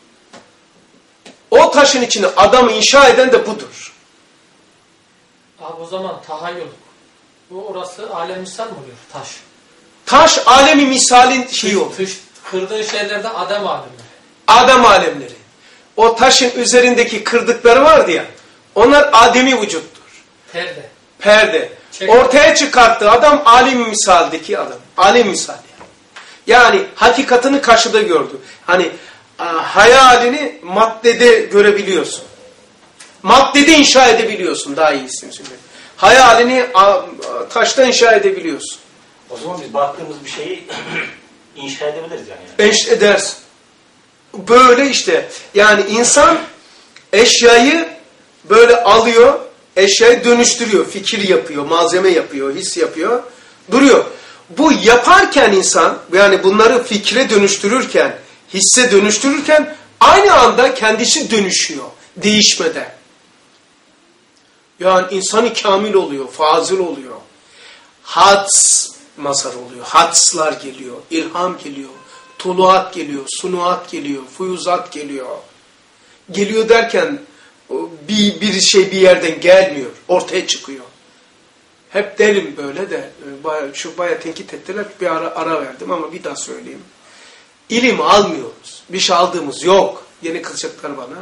O taşın içine adamı inşa eden de budur. Abi o zaman tahayyül. Bu orası alem misal mı oluyor? Taş. Taş alemi misalin şeyi olur. Kırdığı şeylerde Adem alemleri. Adem alemleri. O taşın üzerindeki kırdıkları vardı ya, onlar Ademi vücuttur. Perde. Ortaya çıkarttığı adam alim misaldeki adam. Alim misal yani hakikatini karşıda gördü. Hani hayalini maddede görebiliyorsun. Maddede inşa edebiliyorsun. Daha iyisini söyleyeyim. Hayalini taşta inşa edebiliyorsun. O zaman biz baktığımız bir şeyi inşa edebiliriz yani. Edersin. Böyle işte. Yani insan eşyayı böyle alıyor, eşyayı dönüştürüyor. Fikir yapıyor, malzeme yapıyor, his yapıyor, duruyor. Bu yaparken insan, yani bunları fikre dönüştürürken, hisse dönüştürürken aynı anda kendisi dönüşüyor. Değişmeden. Yani insanı kamil oluyor, fazıl oluyor. Hads mazhar oluyor. Hadslar geliyor, ilham geliyor, tuluat geliyor, sunuat geliyor, fuyuzat geliyor. Geliyor derken bir şey bir yerden gelmiyor, ortaya çıkıyor. Hep derim böyle de, bayağı tenkit ettiler, bir ara verdim ama bir daha söyleyeyim. İlim almıyoruz, bir şey aldığımız yok. Yeni kılacaklar bana.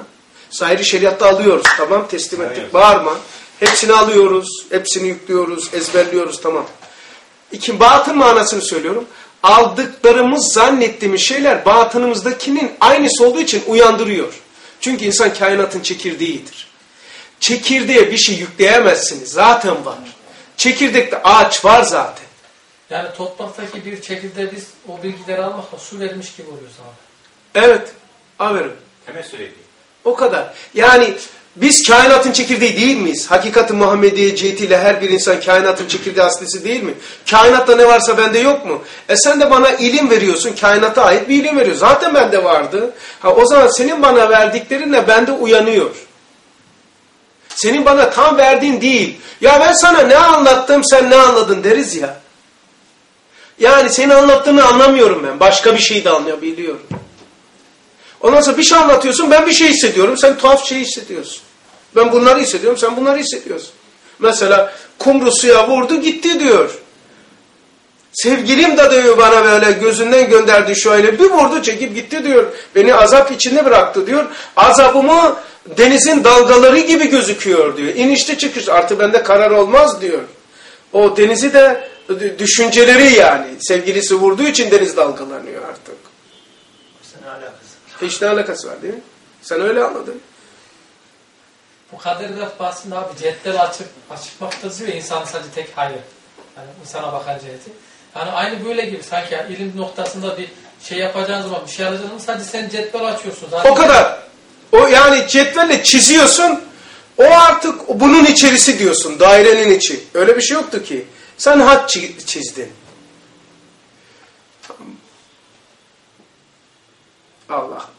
Zahiri şeriatta alıyoruz. Tamam, teslim ettik. Evet. Bağırma. Hepsini alıyoruz. Hepsini yüklüyoruz. Ezberliyoruz. Tamam. Batın manasını söylüyorum. Aldıklarımız, zannettiğimiz şeyler batınımızdakinin aynısı olduğu için uyandırıyor. Çünkü insan kainatın çekirdeğidir. Çekirdeğe bir şey yükleyemezsiniz. Zaten var. Çekirdekte ağaç var zaten. Yani topraktaki bir çekirdeğe biz o bilgileri almakla su vermiş gibi oluyoruz abi. Evet. Aferin. Temessül ediyor. O kadar. Yani biz kainatın çekirdeği değil miyiz? Hakikat-ı Muhammediye cihetiyle her bir insan kainatın çekirdeği aslisi değil mi? Kainatta ne varsa bende yok mu? Sen de bana ilim veriyorsun. Kainata ait bir ilim veriyorsun. Zaten bende vardı. O zaman senin bana verdiklerinle bende uyanıyor. Senin bana tam verdiğin değil. Ya ben sana ne anlattım, sen ne anladın deriz ya. Yani senin anlattığını anlamıyorum ben. Başka bir şeyi de anlayabiliyorum. Ondan sonra bir şey anlatıyorsun, ben bir şey hissediyorum. Sen tuhaf şey hissediyorsun. Ben bunları hissediyorum, sen bunları hissediyorsun. Mesela kumru suya vurdu gitti diyor. Sevgilim de diyor bana böyle gözünden gönderdi şöyle bir vurdu çekip gitti diyor. Beni azap içinde bıraktı diyor. Azabımı denizin dalgaları gibi gözüküyor diyor. İnişte çıkış artık bende karar olmaz diyor. O denizi de düşünceleri yani. Sevgilisi vurduğu için deniz dalgalanıyor artık. Ne alakası? Hiç ne alakası var değil mi? Sen öyle anladın. Bu kader bahsinde abi cetvel açıkmakta diyor insan sadece tek hayır. Yani insana bakan ciheti. Yani aynı böyle gibi sanki yani ilim noktasında bir şey yapacağın zaman bir şey alacağın zaman sadece sen cetvel açıyorsun. Zaten O kadar. O yani cetvelle çiziyorsun. O artık bunun içerisi diyorsun. Dairenin içi. Öyle bir şey yoktu ki. Sen hat çizdin. Allah Allah.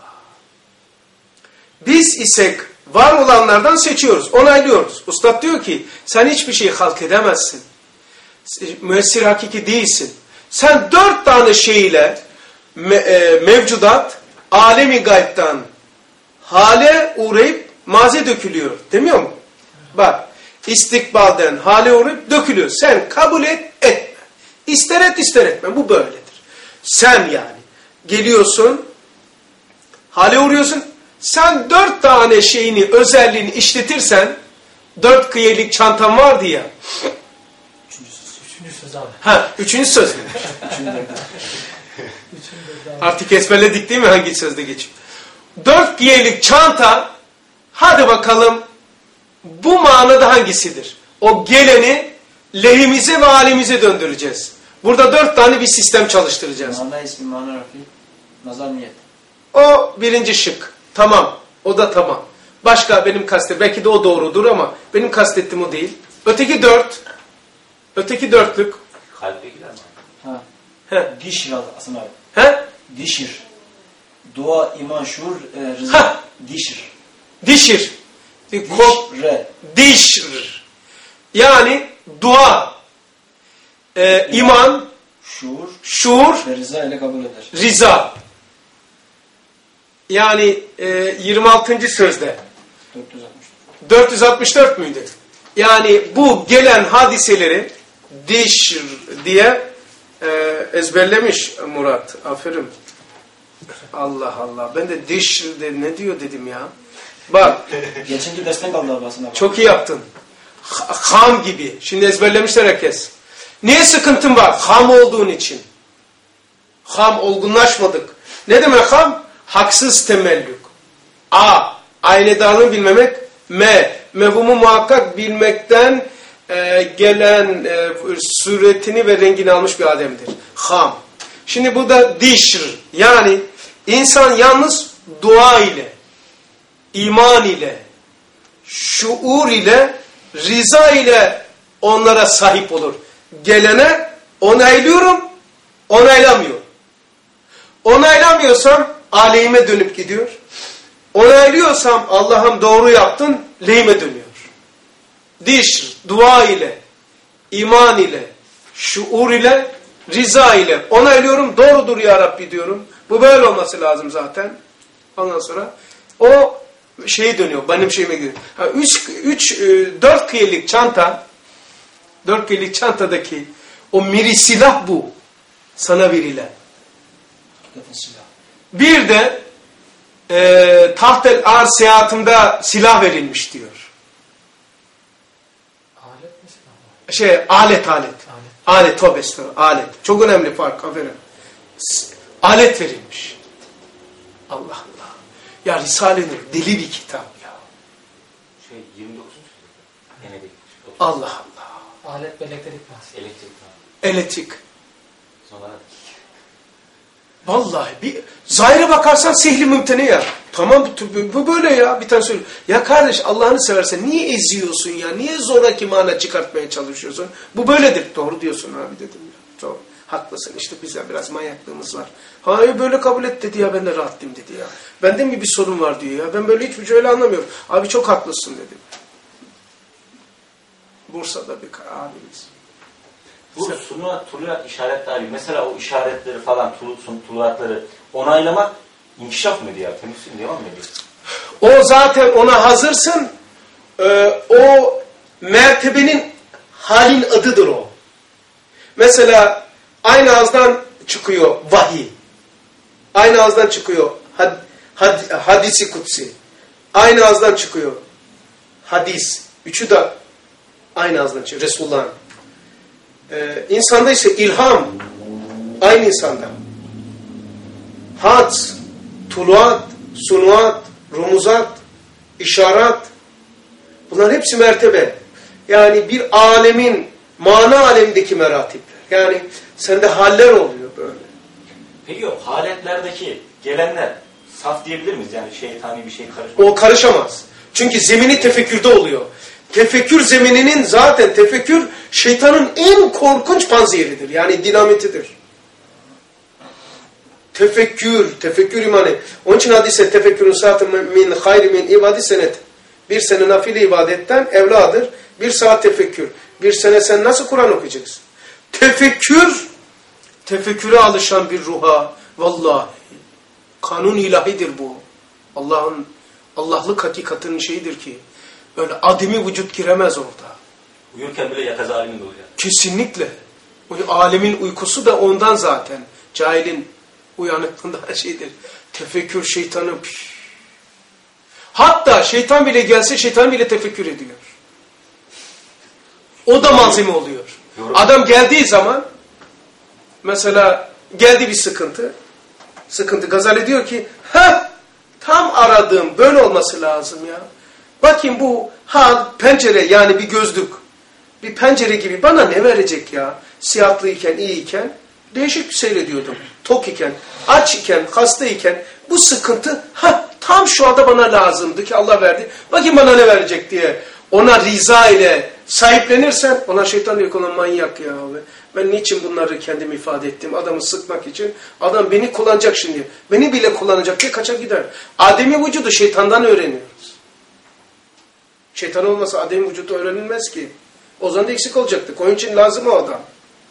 Biz isek var olanlardan seçiyoruz. Onaylıyoruz. Ustad diyor ki sen hiçbir şeyi halk edemezsin. Müessir hakiki değilsin. Sen 4 tane şeyle mevcudat alemi gaybtan hale uğrayıp mazi dökülüyor. Demiyor mu? Bak istikbalden hale uğrayıp dökülüyor. Sen kabul et etme. İster et ister etme. Bu böyledir. Sen yani geliyorsun hale uğruyorsun. Sen 4 tane şeyini özelliğini işletirsen 4 kıyelik çantam vardı ya. Üçüncü söz abi. Ha, 3. söz. Artık ezberledik değil mi hangi sözde geçiyor? 4 giyelik çanta, hadi bakalım bu manada hangisidir? O geleni lehimize ve alemize döndüreceğiz. Burada 4 tane bir sistem çalıştıracağız. Mana ismi, mana rafi, nazar niyet. O birinci şık. Tamam. O da tamam. Başka benim kastettiğim, belki de o doğrudur ama benim kastettiğim o değil. Öteki 4. Öteki 4'lük. Kalptekiler mi? Ha. He. Dişir aslında abi. He? Dişir. Dua, iman, şuur, Ha. rıza. Dişir. Dişir. Dişre. Dişr. Yani dua, iman, Şuur şuur, ve rıza ile kabul eder. riza. Yani 26. sözde. 460. 464 müydü? Yani bu gelen hadiseleri dişr diye ezberlemiş Murat. Aferin. Allah Allah. Ben de dişr ne diyor dedim ya. Bak. Geçenki dersten kaldı abi aslında. Çok iyi yaptın. Ham gibi. Şimdi ezberlemişler herkes. Niye sıkıntın var? Ham olduğun için. Ham, olgunlaşmadık. Ne demek ham? Haksız temellük. A. Aynedarlığı bilmemek. M. Mevhumu muhakkak bilmekten gelen suretini ve rengini almış bir ademdir. Ham. Şimdi bu da dişr. Yani insan yalnız dua ile, iman ile, şuur ile, riza ile onlara sahip olur. Gelene onaylıyorum, onaylamıyor. Onaylamıyorsam aleyhime dönüp gidiyor. Onaylıyorsam Allah'ım doğru yaptın, lehime dönüyor. Dişr, dua ile, iman ile, şuur ile, riza ile onaylıyorum, doğrudur ya Rabbi diyorum. Bu böyle olması lazım zaten. Ondan sonra o şeye dönüyor, benim şeyime gidiyor. 4 kıyelik çanta, 4 kıyelik çantadaki o miri silah bu. Sana verilen. Bir de tahtel ar seyahatımda silah verilmiş diyor. Alet mi silah? Alet. Alet, tövbe estağfurullah, alet. Çok önemli fark, aferin. Alet verilmiş. Allah Allah. Ya Risale-i Nur deli bir kitap ya. 29. Venedik. Allah Allah. Alet ve elektrik nasıl? Elektrik. Sonra Vallahi bir zahire bakarsan sehli mümtene ya. Tamam bu böyle ya. Bir tane söyle. Ya kardeş Allah'ını seversen niye eziyorsun ya? Niye zoraki mana çıkartmaya çalışıyorsun? Bu böyledir. Doğru diyorsun abi dedim ya. Doğru. Haklısın işte bize biraz manyaklığımız var. Hayır böyle kabul et dedi ya, ben de rahatlıyım dedi ya. Bende mi bir sorun var diyor ya. Ben böyle hiçbir şey öyle anlamıyorum. Abi çok haklısın dedim. Bursa'da bir abimiz. bu sunat, tuluat işaretleri, mesela o işaretleri falan, tuluatları onaylamak inkişaf mı diyor? Temsil devam mı ediyor? O zaten ona hazırsın. O mertebenin halin adıdır o. Mesela aynı ağızdan çıkıyor vahiy. Aynı ağızdan çıkıyor hadisi kutsi. Aynı ağızdan çıkıyor hadis. Üçü de aynı ağızdan çıkıyor. Resulullah'ın. İnsanda ise ilham. Aynı insanda. Had, tuluat, sunuat, rumuzat, işaret. Bunların hepsi mertebe. Yani bir alemin mana alemdeki meratipler. Yani sende haller oluyor böyle. Peki o haletlerdeki gelenler saf diyebilir miyiz? Yani şeytani bir şey karışmıyor. O karışamaz. Çünkü zemini tefekkürde oluyor. Tefekkür zemininin zaten tefekkür şeytanın en korkunç panzehiridir. Yani dinamitidir. Tefekkür imanı. Onun için hadise tefekkürün saati min hayri min ibadi senet. Bir sene nafile ibadetten evladır. Bir saat tefekkür. Bir sene sen nasıl Kur'an okuyacaksın? Tefekküre alışan bir ruha, vallahi kanun ilahidir bu. Allah'lık hakikatinin şeyidir ki öyle ademi vücut giremez orada. Uyurken bile yakaza aliminde oluyor. Kesinlikle. O alemin uykusu da ondan zaten. Cahilin uyanıklığında şeydir. Tefekkür şeytanın. Hatta şeytan bile gelse şeytan bile tefekkür ediyor. O da malzeme oluyor. Adam geldiği zaman mesela geldi bir sıkıntı. Gazali diyor ki tam aradığım böyle olması lazım ya. Bakayım bu pencere yani bir gözlük. Bir pencere gibi bana ne verecek ya? Siyahlıyken, iyiyken değişik seyrediyordum. Tok iken, aç iken, hasta iken bu sıkıntı tam şu anda bana lazımdı ki Allah verdi. Bakayım bana ne verecek diye ona riza ile sahiplenirsen ona şeytan diyor ki ona manyak ya. Ben niçin bunları kendim ifade ettim? Adamı sıkmak için. Adam beni kullanacak şimdi. Beni bile kullanacak diye kaçar gider. Ademi vücudu şeytandan öğreniyoruz. Şeytan olmasa ademi vücudu öğrenilmez ki. O zaman da eksik olacaktık. Onun için lazım o adam.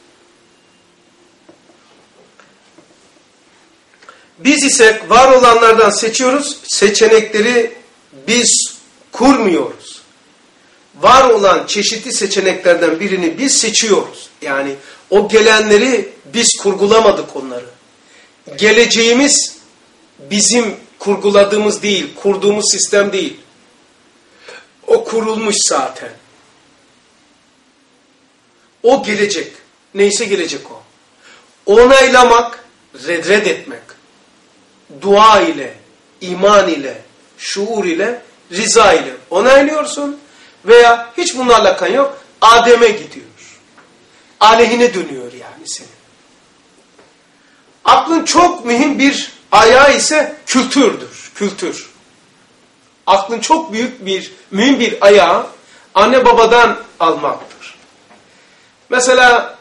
Biz ise var olanlardan seçiyoruz. Seçenekleri biz kurmuyoruz. Var olan çeşitli seçeneklerden birini biz seçiyoruz. Yani o gelenleri biz kurgulamadık onları. Geleceğimiz bizim kurguladığımız değil, kurduğumuz sistem değil. O kurulmuş zaten. O gelecek. Neyse gelecek o. Onaylamak, reddetmek. Dua ile, iman ile, şuur ile, rıza ile onaylıyorsun veya hiç bununla alakan yok. Adem'e gidiyor. Aleyhine dönüyor yani senin. Aklın çok mühim bir ayağı ise kültürdür. Kültür. Aklın çok mühim bir ayağı anne babadan almaktır. Mesela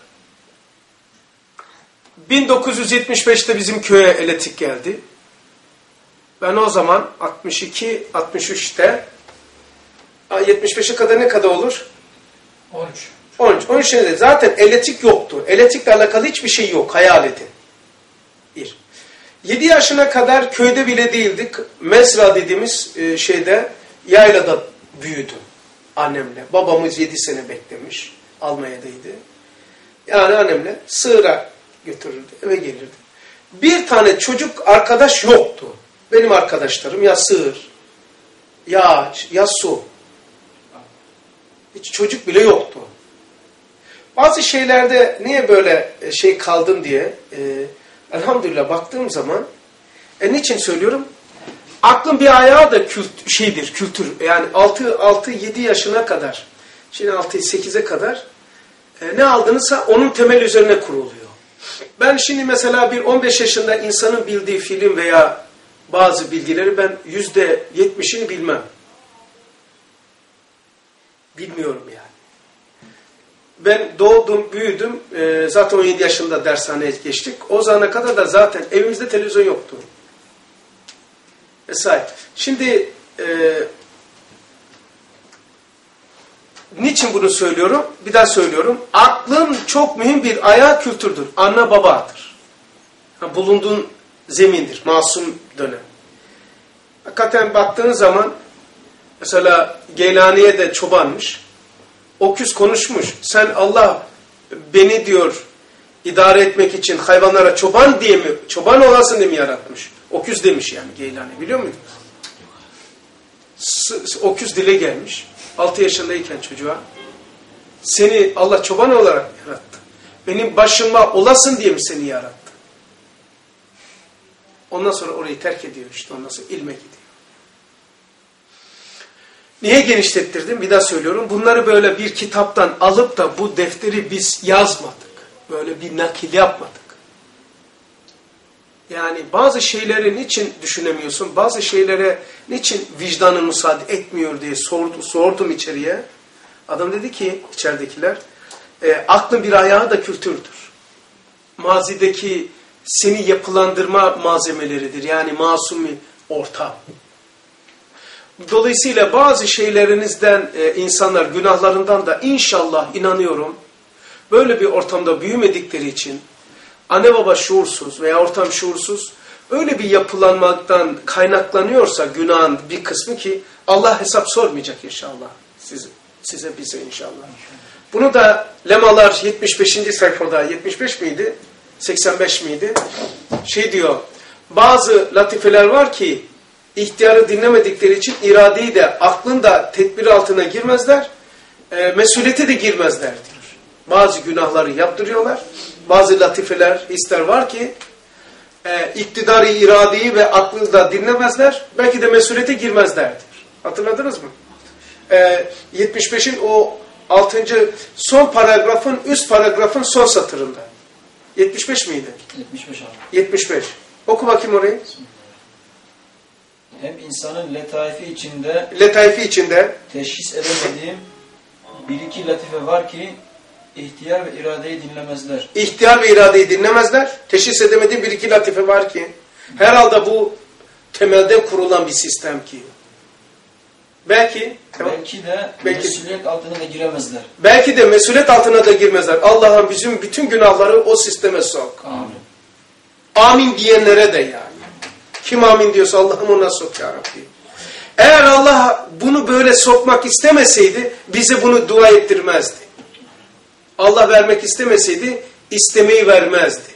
1975'te bizim köye elektrik geldi. Ben o zaman 63'te 75'e kadar ne kadar olur? 13 senede zaten elektrik yoktu. Elektrikle alakalı hiçbir şey yok. Hayal edin. 7 yaşına kadar köyde bile değildik. Mesra dediğimiz yaylada büyüdüm annemle. Babamız 7 sene beklemiş. Almanya'daydı. Yani annemle sığıra götürürdü. Eve gelirdi. Bir tane çocuk arkadaş yoktu. benim arkadaşlarım ya sığır, ya ağaç, ya su. Hiç çocuk bile yoktu. Bazı şeylerde niye böyle kaldım diye elhamdülillah baktığım zaman niçin söylüyorum? Aklın bir ayağı da kültür. Yani 6-7 yaşına kadar, şimdi 6-8'e kadar ne aldınızsa onun temel üzerine kuruluyor. Ben şimdi mesela bir 15 yaşında insanın bildiği film veya bazı bilgileri ben %70'ini bilmem. Bilmiyorum yani. Ben doğdum, büyüdüm. Zaten 17 yaşında dershaneye geçtik. O zamana kadar da zaten evimizde televizyon yoktu. Vesaire. Şimdi niçin bunu söylüyorum? Bir daha söylüyorum. Aklın çok mühim bir ayağı kültürdür. Anne babadır. Bulunduğun zemindir. Masum dönem. Hakikaten baktığınız zaman mesela Geylani'ye de çobanmış. Oküz konuşmuş. Sen Allah beni diyor idare etmek için hayvanlara çoban diye mi, çoban olasın diye mi yaratmış? Oküz demiş yani Geylani. Biliyor muydunuz? Oküz dile gelmiş. 6 yaşındayken çocuğa. Seni Allah çoban olarak yarattı. Benim başıma olasın diye mi seni yarattı? Ondan sonra orayı terk ediyor işte. Ondan sonra ilme gidiyor. Niye genişlettirdim? Bir daha söylüyorum. Bunları böyle bir kitaptan alıp da bu defteri biz yazmadık. Böyle bir nakil yapmadık. Yani bazı şeyleri niçin düşünemiyorsun? Bazı şeylere niçin vicdanın müsaade etmiyor diye sordum içeriye. Adam dedi ki içeridekiler aklın bir ayağı da kültürdür. Mazideki seni yapılandırma malzemeleridir. Yani masumi ortam. Dolayısıyla bazı şeylerinizden insanlar günahlarından da inşallah inanıyorum böyle bir ortamda büyümedikleri için anne baba şuursuz veya ortam şuursuz öyle bir yapılanmaktan kaynaklanıyorsa günahın bir kısmı ki Allah hesap sormayacak inşallah size bize inşallah. Bunu da lemalar 75. sayfada 75 miydi? 85 miydi? Diyor bazı latifeler var ki ihtiyarı dinlemedikleri için iradeyi de aklın da tedbir altına girmezler. Mesuliyete de girmezler diyor. Bazı günahları yaptırıyorlar. Bazı latifeler, hisler var ki iktidarı, iradeyi ve aklını da dinlemezler. Belki de mesuliyete girmezlerdir. Hatırladınız mı? 75'in o 6. son paragrafın, üst paragrafın son satırında. 75 miydi? 75 abi. 75. Oku bakayım orayı. Hem insanın letaifi içinde teşhis edemediğim bir iki latife var ki ihtiyar ve iradeyi dinlemezler. İhtiyar ve iradeyi dinlemezler. Teşhis edemediğim bir iki latife var ki herhalde bu temelden kurulan bir sistem ki. Belki de mesuliyet altına da giremezler. Belki de mesuliyet altına da girmezler. Allah'ım bizim bütün günahları o sisteme sok. Amin. Amin diyenlere de yani. Kim amin diyorsa Allah'ım ona sok ya Rabbi. Eğer Allah bunu böyle sokmak istemeseydi bize bunu dua ettirmezdi. Allah vermek istemeseydi istemeyi vermezdi.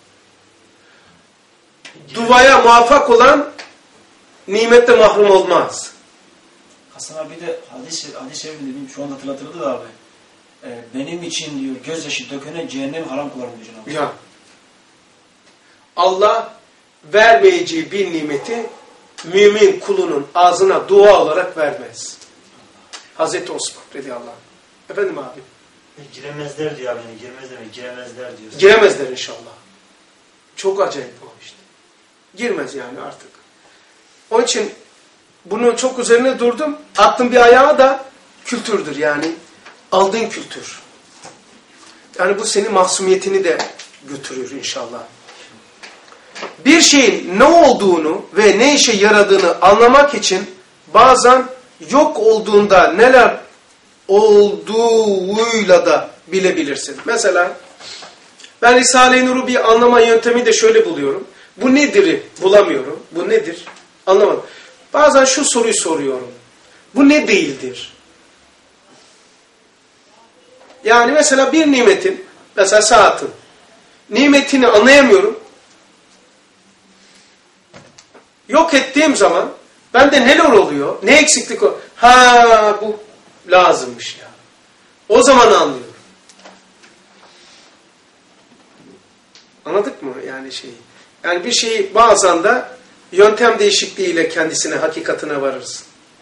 Duaya muvaffak olan nimette mahrum olmaz. Hasan abi de hadis şerifinde şu anda hatırlatıldı da abi. Benim için diyor gözyaşı dökene cehennemi haram kılarım diyor Cenab-ı Hak. Ya. Allah vermeyeceği bir nimeti mümin kulunun ağzına dua olarak vermez. Hazreti Osman radıyallahu anh. Efendim abi. Giremezler diyor abi. Giremezler diyor. Giremezler inşallah. Çok acayip o işte. Girmez yani artık. Onun için bunun çok üzerine durdum. Aklın bir ayağı da kültürdür yani. Aldığın kültür. Yani bu senin mahsumiyetini de götürür inşallah. Bir şeyin ne olduğunu ve ne işe yaradığını anlamak için bazen yok olduğunda neler olduğuyla da bilebilirsin. Mesela ben Risale-i Nur'u bir anlama yöntemi de şöyle buluyorum. Bu nedir'i bulamıyorum. Bu nedir? Anlamadım. Bazen şu soruyu soruyorum. Bu ne değildir? Yani mesela bir nimetin, mesela saatin nimetini anlayamıyorum. Yok ettiğim zaman bende neler oluyor? Ne eksiklik o? Ha bu lazımmış ya. O zaman anlıyorum. Anladık mı yani şeyi? Yani bir şeyi bazen de yöntem değişikliğiyle kendisine, hakikatine varırız.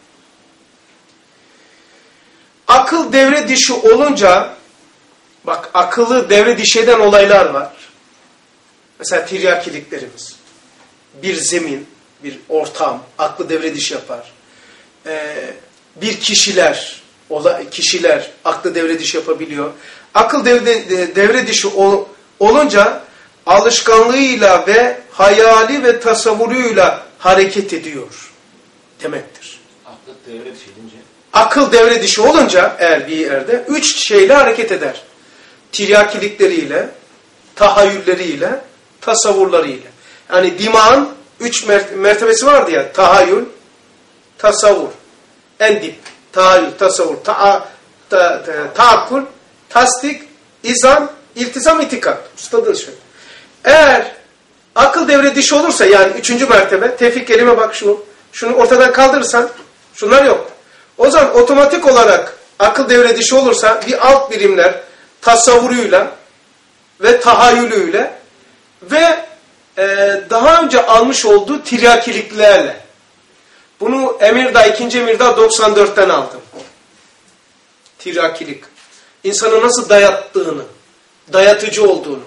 Akıl devre dışı olunca, bak akıllı devre dışı eden olaylar var. Mesela tiryakiliklerimiz. Bir zemin, bir ortam, aklı devre dışı yapar. Bir kişiler aklı devre dışı yapabiliyor. Akıl devre dışı olunca alışkanlığıyla ve hayali ve tasavvuruyla hareket ediyor demektir. Aklı devre dışı edince. Akıl devre dışı olunca eğer bir yerde 3 şeyle hareket eder. Tiryakilikleriyle, tahayyülleriyle, tasavvurlarıyla. Yani dimağın 3 mertebesi vardı ya. Tahayyül, tasavvur. En dip. Tahayyül, tasavvur, taakkul, tasdik, izan, iltizam, itikat. Ustadın şöyle. Eğer akıl devre dışı olursa yani 3. mertebe, tevfik kelime bak şunu ortadan kaldırırsan şunlar yok. O zaman otomatik olarak akıl devre dışı olursa bir alt birimler tasavvuruyla ve tahayyülüyle ve daha önce almış olduğu tiryakiliklerle. Bunu Emirdağ, 2. Emirdağ 94'ten aldım. Tiryakilik. İnsanı nasıl dayattığını, dayatıcı olduğunu.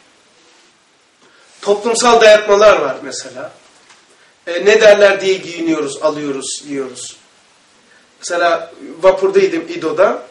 Toplumsal dayatmalar var mesela. Ne derler diye giyiniyoruz, alıyoruz, yiyoruz. Mesela vapurdaydım İdo'da.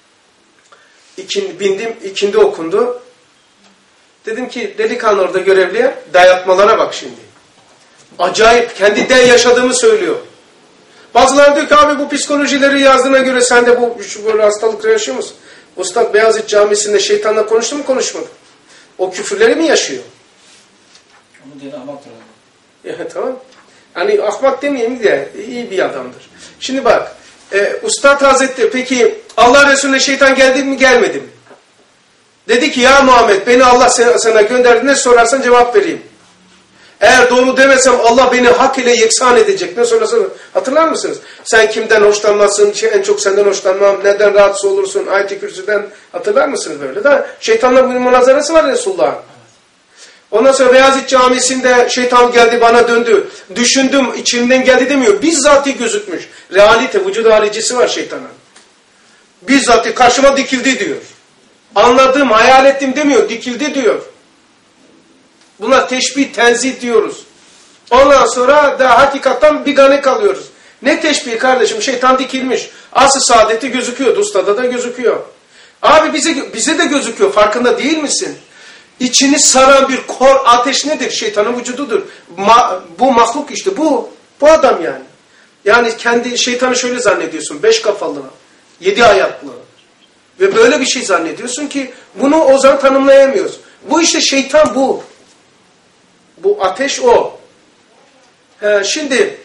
Bindim, ikindi okundu. Dedim ki delikanlı orada görevliye dayatmalara bak şimdi. Acayip, kendinden yaşadığımı söylüyor. Bazıları diyor ki abi bu psikolojileri yazdığına göre sen de böyle hastalıkla yaşıyor musun? Ustad Beyazıt Camisi'nde şeytanla konuştu mu konuşmadı? O küfürleri mi yaşıyor? Onu diye ahmaktır abi. Ya, tamam. Hani ahmak demeyeyim de iyi bir adamdır. Şimdi bak, Ustad Hazretleri peki Allah Resulüne şeytan geldi mi gelmedi mi? Dedi ki ya Muhammed beni Allah sana gönderdi ne sorarsan cevap vereyim. Eğer doğru demesem Allah beni hak ile yeksan edecek. Ne sorarsan hatırlar mısınız? Sen kimden hoşlanmazsın? En çok senden hoşlanmam. Neden rahatsız olursun? Ayet-i Kürsü'den hatırlar mısınız böyle de? Şeytanla bir münazarası var Resulullah'ın. Ondan sonra Beyazıt Camisi'nde şeytan geldi bana döndü. Düşündüm içimden geldi demiyor. Bizzati gözükmüş. Realite, vücut haricisi var şeytanın. Bizzati karşıma dikildi diyor. Anladım, hayal ettim demiyor. Dikildi diyor. Buna teşbih, tenzih diyoruz. Ondan sonra da hakikattan bigane kalıyoruz. Ne teşbih kardeşim? Şeytan dikilmiş. Asıl saadeti gözüküyor. Ustada da gözüküyor. Abi bize de gözüküyor. Farkında değil misin? İçini saran bir kor ateş nedir? Şeytanın vücududur. Bu mahluk işte. Bu adam yani. Yani kendi şeytanı şöyle zannediyorsun. 5 kafalı, 7 ayaklı. Ve böyle bir şey zannediyorsun ki bunu o zaman tanımlayamıyoruz. Bu işte şeytan bu. Bu ateş o. Şimdi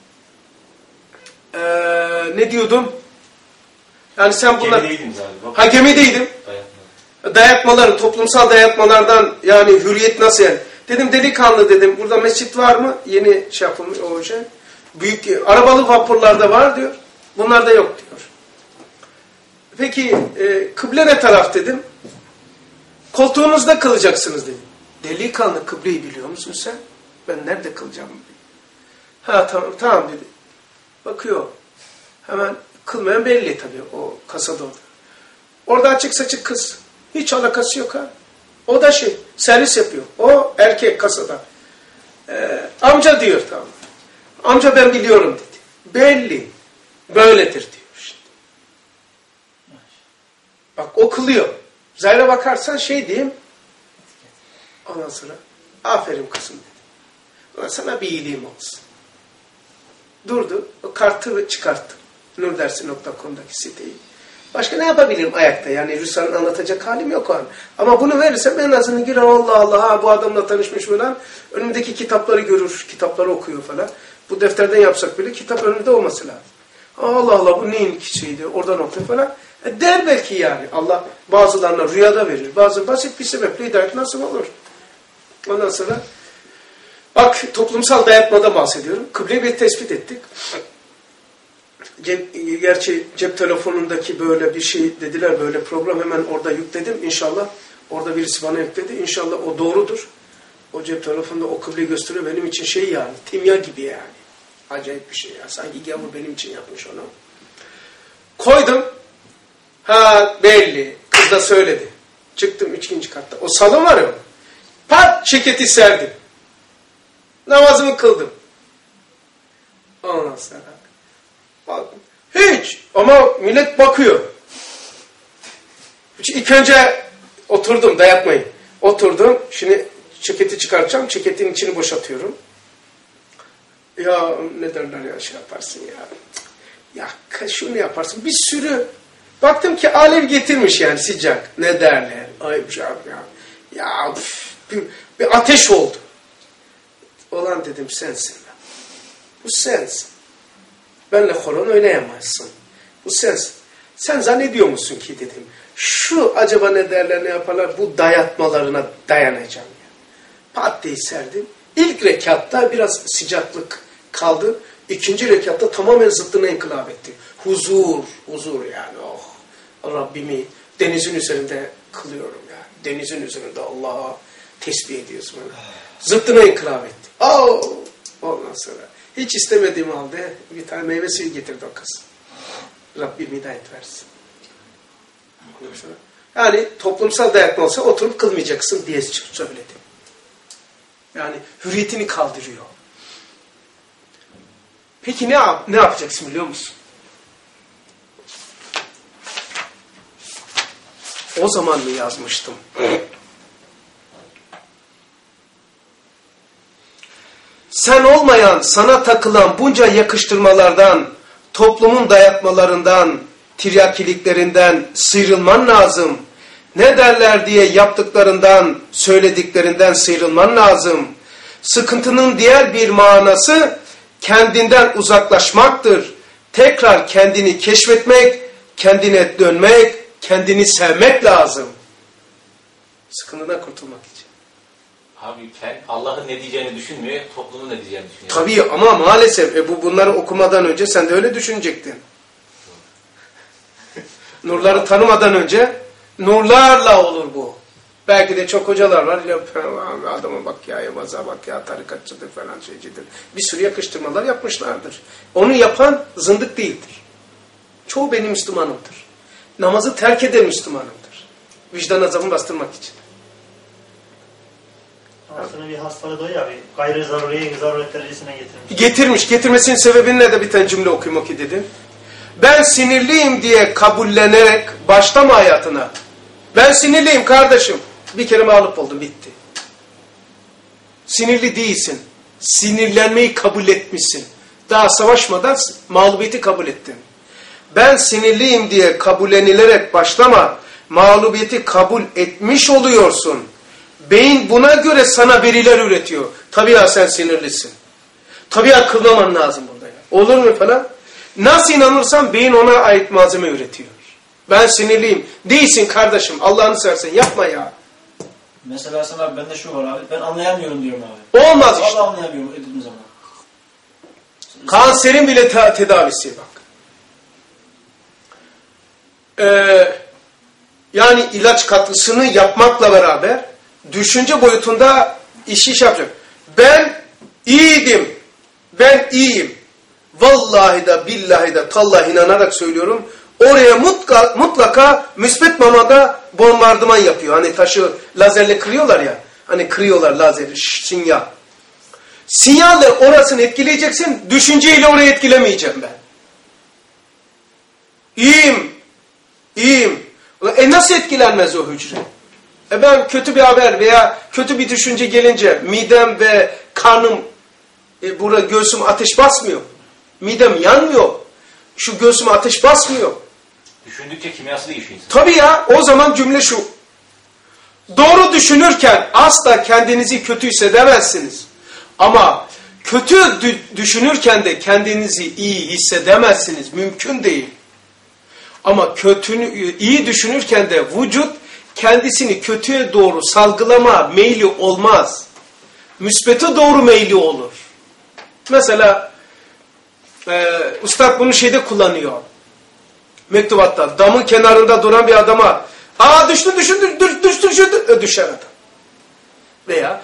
ne diyordum? Yani sen bunlar... Gemideydin galiba. Ha gemideydim. Dayatmaların, toplumsal dayatmalardan yani hürriyet nasıl yani? Dedim delikanlı dedim. Burada mescit var mı? Yeni şey yapılmış o şey. Büyük arabalı vapurlarda var diyor. Bunlarda yok diyor. Peki kıble ne taraf dedim. Koltuğunuzda kılacaksınız dedim. Delikanlı kıbleyi biliyor musun sen? Ben nerede kılacağım? Ha tamam dedi. Bakıyor. Hemen kılmayan belli tabii o kasada orada. Orada açık saçık kız. Hiç alakası yok ha. O da servis yapıyor. O erkek kasada. Amca diyor tamam. Amca ben biliyorum dedi. Belli. Böyledir diyor işte. Bak o kılıyor. Zahire bakarsan diyeyim. Ondan sonra aferin kızım dedi. Ondan sana bir iyiliğim olsun. Durdu. O kartı çıkarttı. nurdersi.com'daki siteyi. Başka ne yapabilirim ayakta? Yani Rüsa'nın anlatacak halim yok o an. Ama bunu verirsem en azını girer Allah Allah bu adamla tanışmış falan. Önümdeki kitapları görür, kitapları okuyor falan. Bu defterden yapsak bile kitap önünde olması lazım. Allah Allah bu neyin şeydi oradan okuyor falan. Der belki yani. Allah bazılarına rüyada verir. Bazı basit bir sebeple hidayet nasıl olur? Ondan sonra Bak toplumsal dayatmada bahsediyorum. Kıbleyi bir tespit ettik. Gerçi cep telefonundaki böyle bir şey dediler, böyle program, hemen orada yükledim. İnşallah orada birisi bana yükledi. İnşallah o doğrudur. O cep telefonunda o kıbleyi gösteriyor. Benim için şey yani, timya gibi yani. Acayip bir şey ya. Sanki gavur benim için yapmış onu. Koydum. Ha belli. Kız da söyledi. Çıktım 3. katta. O salon var ya. Pat ceketi serdim. Namazımı kıldım. Ondan sonra baktım. Hiç. Ama millet bakıyor. İlk önce oturdum, dayatmayın. Oturdum. Şimdi ceketi çıkartacağım. Ceketin içini boşaltıyorum. Ya ne derler ya, şey yaparsın ya. Ya şunu yaparsın. Bir sürü. Baktım ki alev getirmiş yani, sıcak. Ne derler? Ay ya. Ya bir ateş oldu. Olan dedim sensin. Bu sensin. Benle horon oynayamazsın. Bu sensin. Sen zannediyor musun ki dedim. Şu acaba ne derler, ne yaparlar, bu dayatmalarına dayanacağım. Ya. Pat diye serdim. İlk rekatta biraz sıcaklık kaldı. 2. rekatta tamamen zıttına inkılap etti. Huzur yani. Oh, Rabbimi denizin üzerinde kılıyorum ya. Denizin üzerinde Allah'a tesbih ediyorsun. Zıttına inkılap etti. Oh, ondan sonra hiç istemediğim halde bir tane meyve suyu getirdi o kız. Rabbim hidayet versin. Yani toplumsal dayatma olsa oturup kılmayacaksın diye söyledim. Yani hürriyetini kaldırıyor. Peki ne yapacaksın biliyor musun? O zaman mı yazmıştım? Sen olmayan, sana takılan bunca yakıştırmalardan, toplumun dayatmalarından, tiryakiliklerinden sıyrılman lazım. Ne derler diye yaptıklarından, söylediklerinden sıyrılman lazım. Sıkıntının diğer bir manası kendinden uzaklaşmaktır. Tekrar kendini keşfetmek, kendine dönmek, kendini sevmek lazım. Sıkıntıdan kurtulmak için. Abi Allah'ın ne diyeceğini düşünmüyor, toplumun ne diyeceğini düşünüyor. Tabii ama maalesef bunları okumadan önce sen de öyle düşünecektin. Nurları tanımadan önce nurlarla olur bu. Belki de çok hocalar var. Adama bak ya, yavaza bak ya, tarikatçıdır falan, şeycidir. Bir sürü yakıştırmalar yapmışlardır. Onu yapan zındık değildir. Çoğu benim Müslümanımdır. Namazı terk eden Müslümanımdır. Vicdan azabını bastırmak için. Aslında bir hastalığı o ya, bir gayrı zaruriye zaruret derecesine getirmiş. Getirmesinin sebebini de bir tane cümle okuyayım ki dedim. Ben sinirliyim diye kabullenerek başlama hayatına. Ben sinirliyim kardeşim. Bir kere mağlup oldum, bitti. Sinirli değilsin. Sinirlenmeyi kabul etmişsin. Daha savaşmadan mağlubiyeti kabul ettin. Ben sinirliyim diye kabullenilerek başlama. Mağlubiyeti kabul etmiş oluyorsun. Beyin buna göre sana veriler üretiyor. Tabii ya sen sinirlisin. Tabii ya kılmaman lazım burada. Ya. Olur mu falan? Nasıl inanırsan beyin ona ait malzeme üretiyor. Ben sinirliyim. Değilsin kardeşim. Allah'ını seversen yapma ya. Mesela sana bende şu var abi. Ben anlayamıyorum diyorum abi. Olmaz işte. Vallahi anlayamıyorum dediğim zaman. Kanserin bile tedavisi bak. Yani ilaç katkısını yapmakla beraber düşünce boyutunda iş yapacak. Ben iyiydim. Ben iyiyim. Vallahi da billahi de tallahi inanarak söylüyorum. Oraya mutlaka müspet manada bombardıman yapıyor. Hani taşı lazerle kırıyorlar ya. Hani kırıyorlar lazeri, sinyal. Sinyalle orasını etkileyeceksin. Düşünceyle orayı etkilemeyeceğim ben. İyiyim. İyiyim. Nasıl etkilenmez o hücre? Ben kötü bir haber veya kötü bir düşünce gelince midem ve karnım, burada göğsüm ateş basmıyor. Midem yanmıyor. Şu göğsüme ateş basmıyor. Düşündükçe kimyası değişiyor insan. Tabii ya, o zaman cümle şu. Doğru düşünürken asla kendinizi kötü hissedemezsiniz. Ama kötü düşünürken de kendinizi iyi hissedemezsiniz. Mümkün değil. Ama iyi düşünürken de vücut kendisini kötüye doğru salgılama meyli olmaz. müsbete doğru meyli olur. Mesela Üstad bunu şeyde kullanıyor. Mektubatta. Damın kenarında duran bir adama düştü düşer adam. Veya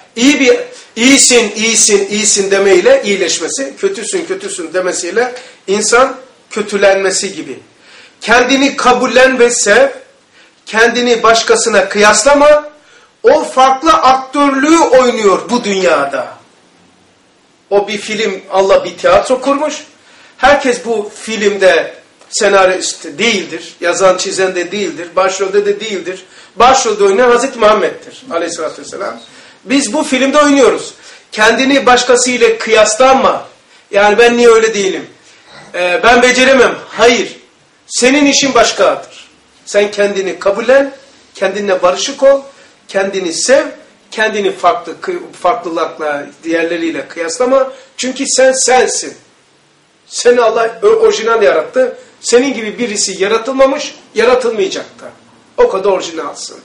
iyisin demeyle iyileşmesi, kötüsün demesiyle insan kötülenmesi gibi. Kendini kabullen ve sev, kendini başkasına kıyaslama, o farklı aktörlüğü oynuyor bu dünyada. O bir film, Allah bir tiyatro kurmuş. Herkes bu filmde senarist değildir, yazan çizen de değildir, başrolde de değildir. Başrolde oynayan Hazreti Muhammed'dir aleyhissalatü vesselam. Biz bu filmde oynuyoruz. Kendini başkasıyla kıyaslanma. Yani ben niye öyle değilim? Ben beceremem. Hayır. Senin işin başkadır. Sen kendini kabullen, kendinle barışık ol, kendini sev, kendini farklılıkla, diğerleriyle kıyaslama. Çünkü sen sensin. Seni Allah orijinal yarattı. Senin gibi birisi yaratılmamış, yaratılmayacak da. O kadar orijinalsın.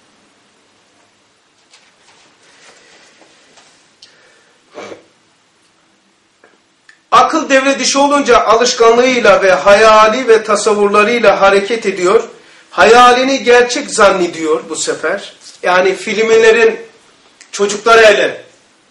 Akıl devre dışı olunca alışkanlığıyla ve hayali ve tasavvurlarıyla hareket ediyor. Hayalini gerçek zannediyor bu sefer. Yani filmlerin çocuklara hele.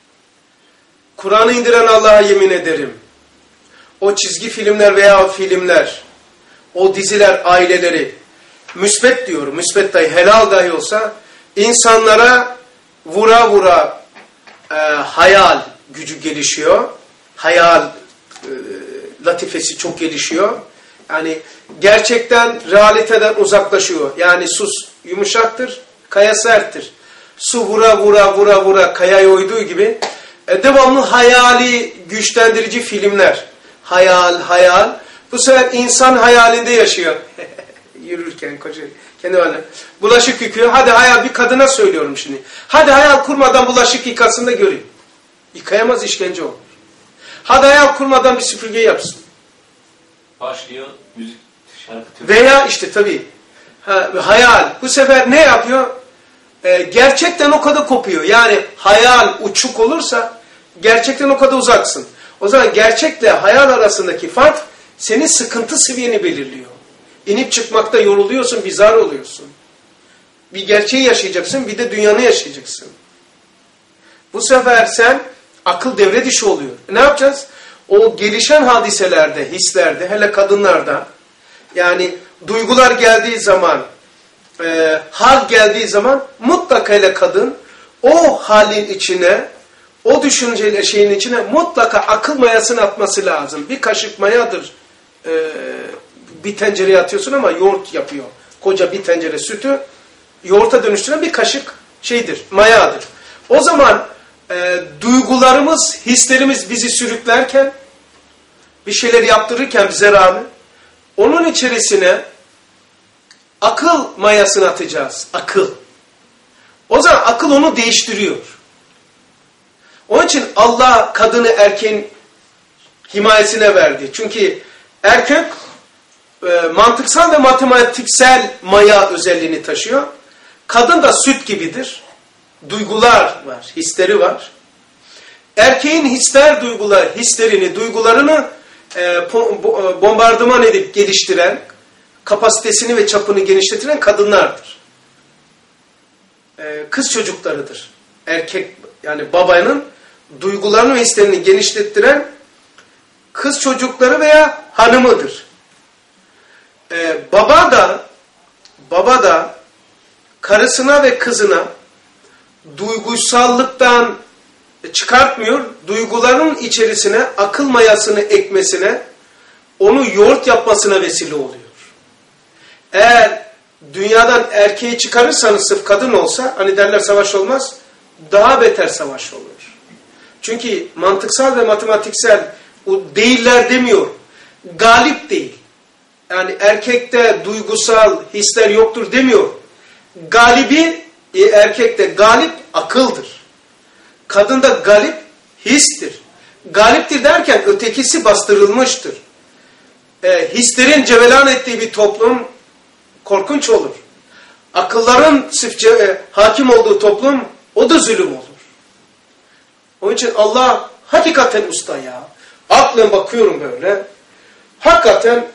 Kur'an'ı indiren Allah'a yemin ederim. O çizgi filmler veya filmler, o diziler, aileleri, müsbet diyorum, müsbet dahi, helal dahi olsa, insanlara vura hayal gücü gelişiyor. Hayal latifesi çok gelişiyor. Yani gerçekten, realiteden uzaklaşıyor. Yani su yumuşaktır, kaya serttir. Su vura kayaya oyduğu gibi devamlı hayali güçlendirici filmler. Hayal. Bu sefer insan hayalinde yaşıyor. Yürürken kendi haline. Bulaşık yıkıyor. Hadi hayal, bir kadına söylüyorum şimdi. Hadi hayal kurmadan bulaşık yıkasın da göreyim. Yıkayamaz, işkence olur. Hadi hayal kurmadan bir süpürge yapsın. Başlıyor müzik, şarkı. Veya işte tabii hayal. Bu sefer ne yapıyor? Gerçekten o kadar kopuyor. Yani hayal uçuk olursa gerçekten o kadar uzaksın. O zaman gerçekle hayal arasındaki fark senin sıkıntı seviyeni belirliyor. İnip çıkmakta yoruluyorsun, bizar oluyorsun. Bir gerçeği yaşayacaksın, bir de dünyanı yaşayacaksın. Bu sefer sen akıl devre dışı oluyor. Ne yapacağız? O gelişen hadiselerde, hislerde, hele kadınlarda, yani duygular geldiği zaman, hal geldiği zaman mutlaka hele kadın o halin içine, o düşünceyle şeyin içine mutlaka akıl mayasını atması lazım. Bir kaşık mayadır. Bir tencereye atıyorsun ama yoğurt yapıyor. Koca bir tencere sütü yoğurta dönüştüren bir kaşık mayadır. O zaman duygularımız, hislerimiz bizi sürüklerken, bir şeyler yaptırırken bize rağmen, onun içerisine akıl mayasını atacağız. Akıl. O zaman akıl onu değiştiriyor. Onun için Allah kadını erkeğin himayesine verdi. Çünkü erkek mantıksal ve matematiksel maya özelliğini taşıyor. Kadın da süt gibidir. Duygular var, hisleri var. Erkeğin duygularını bombardıman edip geliştiren, kapasitesini ve çapını genişletiren kadınlardır. Kız çocuklarıdır. Erkek, yani babanın duygularını ve hislerini genişlettiren kız çocukları veya hanımıdır. Baba da karısına ve kızına duygusallıktan çıkartmıyor, duyguların içerisine akıl mayasını ekmesine, onu yoğurt yapmasına vesile oluyor. Eğer dünyadan erkeği çıkarırsanız, sırf kadın olsa, hani derler savaş olmaz, daha beter savaş olur. Çünkü mantıksal ve matematiksel o değiller demiyor, galip değil. Yani erkekte duygusal hisler yoktur demiyor. Erkekte galip akıldır. Kadında galip histir. Galiptir derken ötekisi bastırılmıştır. Hislerin cevelan ettiği bir toplum korkunç olur. Akılların hakim olduğu toplum, o da zulüm olur. Onun için Allah hakikaten usta ya. Aklım bakıyorum böyle. Hakikaten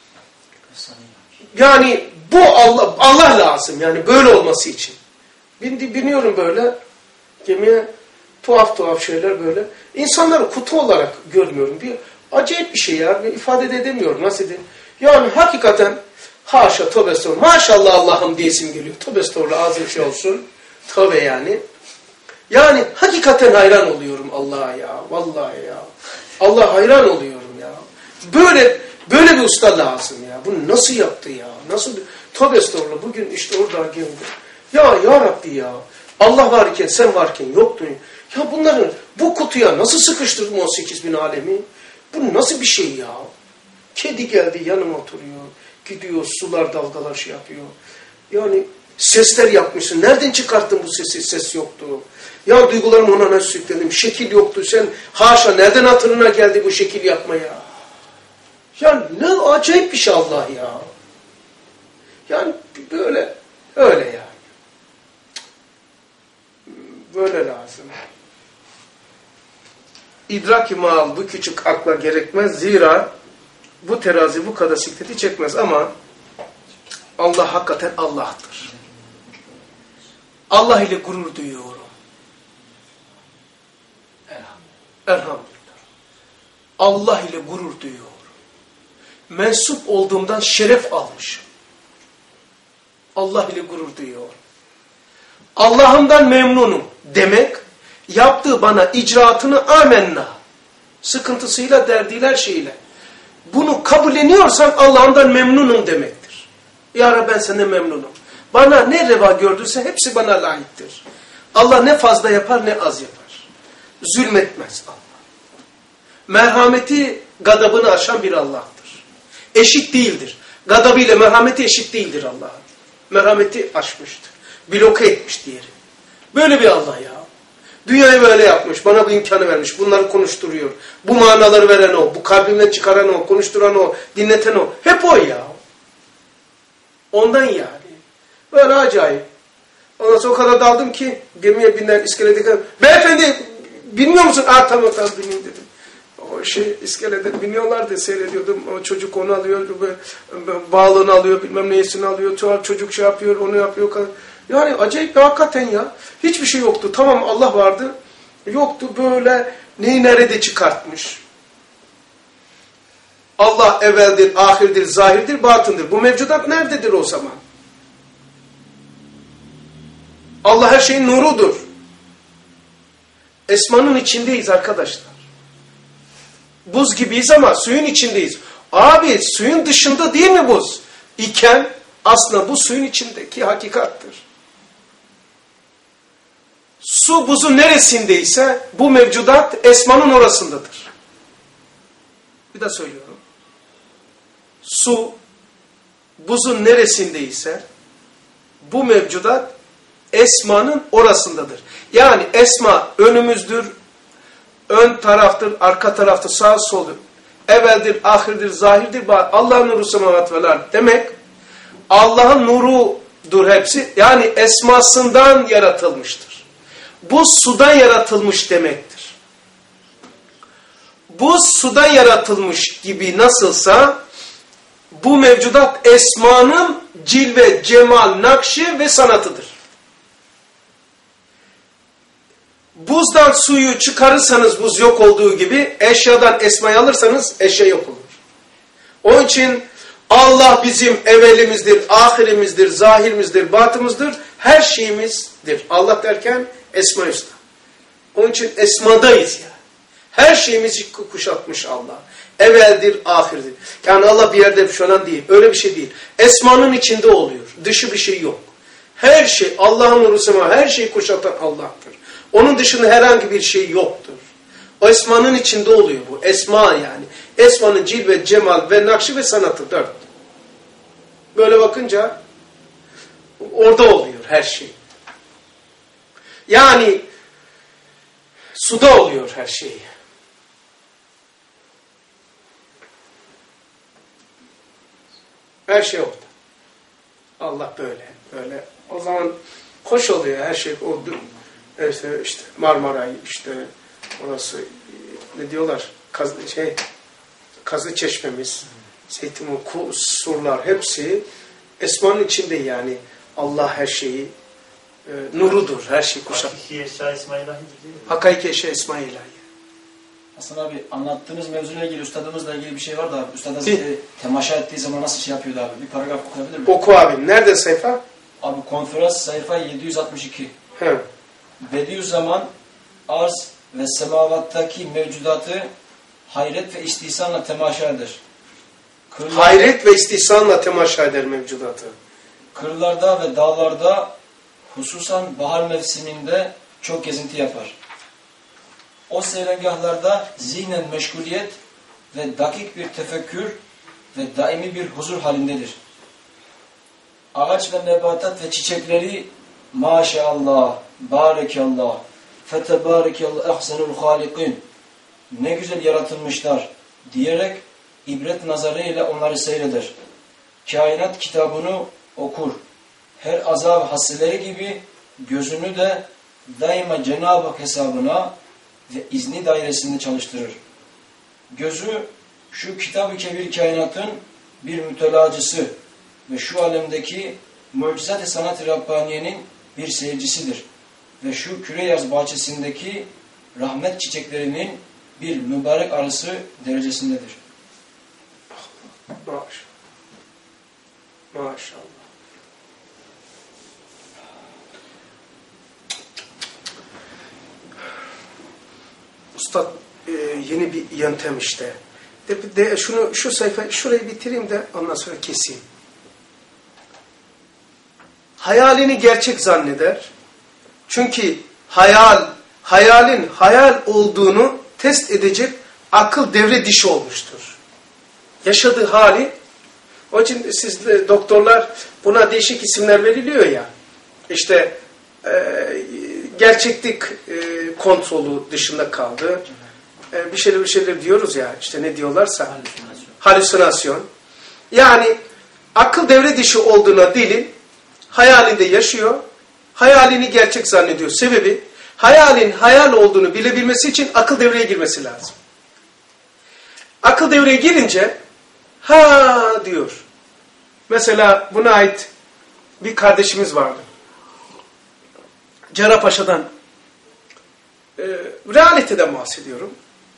yani bu Allah lazım yani böyle olması için. Biniyorum böyle gemiye, tuhaf şeyler böyle. İnsanları kutu olarak görmüyorum. Bir acayip bir şey ya. İfade de edemiyorum. Nasıl diyeyim? Yani hakikaten haşa tövbe estağfurullah. Maşallah Allah'ım diyesim geliyor. Tövbe estağfurullah ağzım şey olsun. Tövbe yani. Yani hakikaten hayran oluyorum Allah'a ya. Vallahi ya. Allah hayran oluyorum ya. Böyle bir usta lazım ya. Bunu nasıl yaptı ya? Nasıl? Tövbe estağfurullah. Bugün işte orada geldi. Ya Rabbi ya. Allah varken sen varken yoktun. Ya bu kutuya nasıl sıkıştırdın 18.000 alemi? Bu nasıl bir şey ya? Kedi geldi yanıma oturuyor. Gidiyor sular dalgalar şey yapıyor. Yani sesler yapmışsın. Nereden çıkarttın bu sesi? Ses yoktu. Ya duygularım ona nasıl yükledim? Şekil yoktu. Sen haşa nereden hatırına geldi bu şekil yapmaya? Yani ne acayip bir şey Allah ya. Yani böyle öyle yani. Böyle lazım. İdrak-i mal bu küçük akla gerekmez. Zira bu terazi bu kadar sikleti çekmez ama Allah hakikaten Allah'tır. Allah ile gurur duyuyorum. Elhamdülillah. Allah ile gurur duyuyorum. Mensup olduğumdan şeref almışım. Allah ile gurur duyuyorum. Allah'ımdan memnunum demek, yaptığı bana icraatını amenna, sıkıntısıyla, derdiyle, her şeyle. Bunu kabulleniyorsan Allah'ımdan memnunum demektir. Ya Rabbi ben senden memnunum. Bana ne reva gördüyse hepsi bana layıktır. Allah ne fazla yapar ne az yapar. Zulmetmez Allah. Merhameti gadabını aşan bir Allah'tır. Eşit değildir. Gadabıyla merhameti eşit değildir Allah'ın. Merhameti aşmıştır. Bloke etmiş diğeri. Böyle bir Allah ya. Dünyayı böyle yapmış. Bana bu imkanı vermiş. Bunları konuşturuyor. Bu manaları veren o. Bu kalbimden çıkaran o. Konuşturan o. Dinleten o. Hep o ya. Ondan yani. Böyle acayip. Ondan sonra o kadar daldım ki gemiye biner iskelede. Beyefendi bilmiyor musun? Tamam bilmiyorum dedim. O iskelede biniyorlardı seyrediyordum. O çocuk onu alıyor. Bağlığını alıyor. Bilmem neyesini alıyor. Çocuk şey yapıyor. Onu yapıyor. Yani acayip bir hakikaten ya. Hiçbir şey yoktu. Tamam Allah vardı. Yoktu böyle neyi nerede çıkartmış. Allah evveldir, ahirdir, zahirdir, batındır. Bu mevcudat nerededir o zaman? Allah her şeyin nurudur. Esmanın içindeyiz arkadaşlar. Buz gibiyiz ama suyun içindeyiz. Abi suyun dışında değil mi buz? İken aslında bu suyun içindeki hakikattır. Su buzun neresindeyse bu mevcudat esmanın orasındadır. Bir daha söylüyorum. Su buzun neresindeyse bu mevcudat esmanın orasındadır. Yani esma önümüzdür, ön taraftır, arka taraftır, sağ soldur. Evveldir, ahirdir, zahirdir. Allah'ın nuru semavat vel ard demek Allah'ın nurudur hepsi. Yani esmasından yaratılmıştır. Bu sudan yaratılmış demektir. Bu sudan yaratılmış gibi nasılsa bu mevcudat esmanın cilve, cemal, nakşi ve sanatıdır. Buzdan suyu çıkarırsanız buz yok olduğu gibi eşyadan esmayı alırsanız eşya yok olur. Onun için Allah bizim evvelimizdir, ahirimizdir, zahirimizdir, batımızdır, her şeyimizdir. Allah derken esma üstad. Onun için esmadayız yani. Her şeyimizi kuşatmış Allah. Evveldir, ahirdir. Yani Allah bir yerde falan değil. Öyle bir şey değil. Esmanın içinde oluyor. Dışı bir şey yok. Her şey Allah'ın nuru sema, her şeyi kuşatan Allah'tır. Onun dışında herhangi bir şey yoktur. O esmanın içinde oluyor bu. Esma yani. Esmanın cilve, cemal ve nakşi ve sanatı. 4. Böyle bakınca orada oluyor her şey. Yani suda oluyor her şey. Her şey orada. Allah böyle. O zaman hoş oluyor her şey. İşte Marmaray, işte orası ne diyorlar? Kazı Çeşmemiz, Zeytinburnu, surlar hepsi esmanın içinde yani. Allah her şeyi nurudur, her şeyi kuşat. Hakiki eşya İsmail İlahi'dir değil mi? Hakiki eşya İsmail İlahi. Hasan abi anlattığınız mevzuyla ilgili, üstadımızla ilgili bir şey vardı abi. Üstadımız temaşa ettiği zaman nasıl şey yapıyordu abi? Bir paragraf okuyabilir miyim? Oku abi. Nerede sayfa? Abi konferans sayfa 762. He. Bediüzzaman arz ve semavattaki mevcudatı hayret ve istihsanla temaşa eder. Hayret ve istihsanla temaşa eder mevcudatı. Kırlarda ve dağlarda hususan bahar mevsiminde çok gezinti yapar. O seyrengahlarda zihnen meşguliyet ve dakik bir tefekkür ve daimi bir huzur halindedir. Ağaç ve nebatat ve çiçekleri maşallah, barekallah, fetebarekallah ahsenul halikin, ne güzel yaratılmışlar diyerek ibret nazarıyla onları seyreder. Kainat kitabını okur. Her azab hasileri gibi gözünü de daima Cenab-ı Hak hesabına ve izni dairesinde çalıştırır. Gözü şu kitab-ı kebir kainatın bir mütelacısı ve şu alemdeki mucizat-ı sanat-ı Rabbaniye'nin bir seyircisidir. Ve şu küre-yaz bahçesindeki rahmet çiçeklerinin bir mübarek arısı derecesindedir. Maşallah. Maşallah. Üstad yeni bir yöntem işte. Şu sayfa, şurayı bitireyim de ondan sonra keseyim. Hayalini gerçek zanneder. Çünkü hayalin hayal olduğunu test edecek akıl devre dişi olmuştur. Yaşadığı hali, o için siz doktorlar buna değişik isimler veriliyor ya. İşte gerçeklik kontrolü dışında kaldı. Bir şeyler diyoruz ya, işte ne diyorlarsa. Halüsinasyon. Yani akıl devre dışı olduğuna delil, hayalinde yaşıyor, hayalini gerçek zannediyor. Sebebi, hayalin hayal olduğunu bilebilmesi için akıl devreye girmesi lazım. Akıl devreye girince, ha diyor. Mesela buna ait bir kardeşimiz vardı. Cerrahpaşa'dan, realiteden bahsediyorum.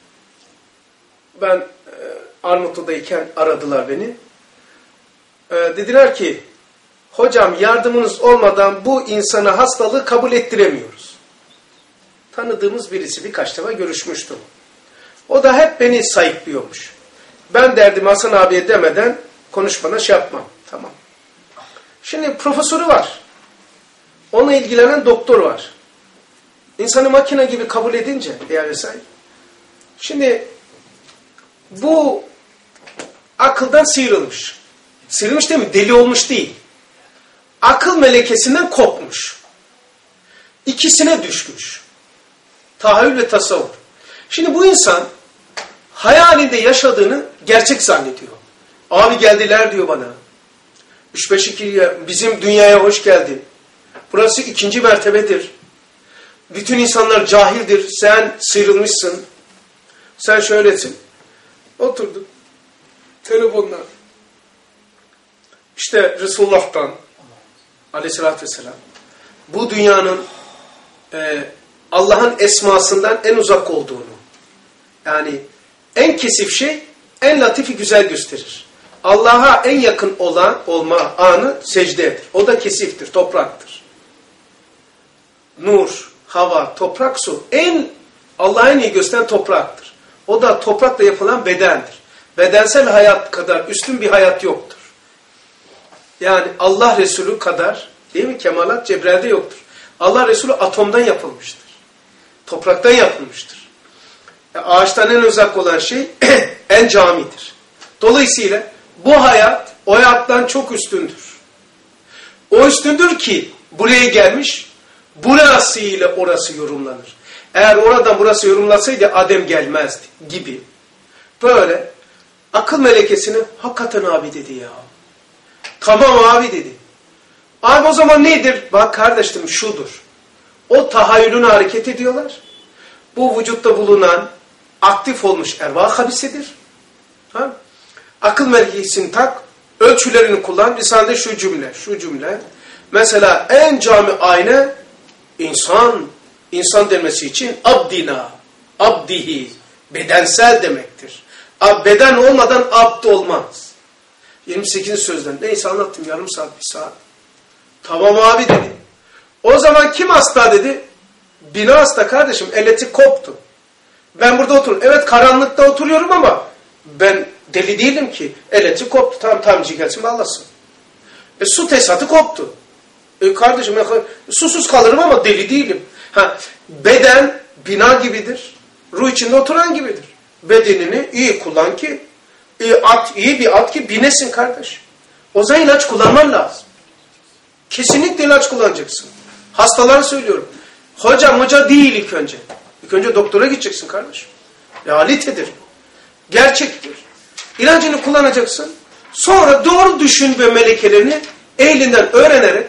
Ben Armutlu'dayken aradılar beni. Dediler ki, hocam yardımınız olmadan bu insana hastalığı kabul ettiremiyoruz. Tanıdığımız birisi, birkaç defa görüşmüştüm. O da hep beni sayıklıyormuş. Ben derdim Hasan abiye demeden konuşmana şey yapmam. Tamam. Şimdi profesörü var. Onunla ilgilenen doktor var. İnsanı makine gibi kabul edince değerli vesaire. Şimdi bu akıldan sıyrılmış. Sıyrılmış değil mi? Deli olmuş değil. Akıl melekesinden kopmuş. İkisine düşmüş. Tahayyül ve tasavvur. Şimdi bu insan hayalinde yaşadığını gerçek zannediyor. Abi geldiler diyor bana. 3-5-2 bizim dünyaya hoş geldin. Burası 2. mertebedir. Bütün insanlar cahildir. Sen sıyrılmışsın. Sen şöylesin. Oturduk. Telefonla. İşte Resulullah'tan aleyhissalatü vesselam bu dünyanın Allah'ın esmasından en uzak olduğunu, yani en kesif şey en latifi güzel gösterir. Allah'a en yakın olma anı secdedir. O da kesiftir, topraktır. Nur, hava, toprak, su. Allah'a en iyi gösteren topraktır. O da toprakla yapılan bedendir. Bedensel hayat kadar üstün bir hayat yoktur. Yani Allah Resulü kadar, değil mi? Kemalat Cebrail'de yoktur. Allah Resulü atomdan yapılmıştır. Topraktan yapılmıştır. Ağaçtan en uzak olan şey en camidir. Dolayısıyla bu hayat o hayattan çok üstündür. O üstündür ki buraya gelmiş, burası ile orası yorumlanır. Eğer oradan burası yorumlasaydı Adem gelmezdi gibi. Böyle akıl melekesini hakikaten abi dedi ya. Tamam abi dedi. Abi o zaman nedir? Bak kardeşim şudur. O tahayyülüne hareket ediyorlar. bu vücutta bulunan aktif olmuş ervah habisedir. Ha? Akıl merkezini tak, ölçülerini kullan. Lisanında şu cümle. Mesela en cami ayna insan demesi için abdihi, bedensel demektir. Beden olmadan abd olmaz. 28. sözden. Neyse anlattım yarım saat, bir saat. Tamam abi dedi. O zaman kim hasta dedi? Bina hasta kardeşim, elektrik koptu. Ben burada oturuyorum. Evet karanlıkta oturuyorum ama ben deli değilim ki. Elektrik koptu. Tamam tamirci gelsin bağlasın. Su tesisatı koptu. Kardeşim susuz kalırım ama deli değilim. Beden bina gibidir. Ruh içinde oturan gibidir. Bedenini iyi kullan ki iyi bir at ki binesin kardeş. O zaman ilaç kullanman lazım. Kesinlikle ilaç kullanacaksın. Hastalara söylüyorum. Hoca değil ilk önce. İlk önce doktora gideceksin kardeşim. Realitedir. Gerçektir. İlacını kullanacaksın. Sonra doğru düşün ve melekelerini elinden öğrenerek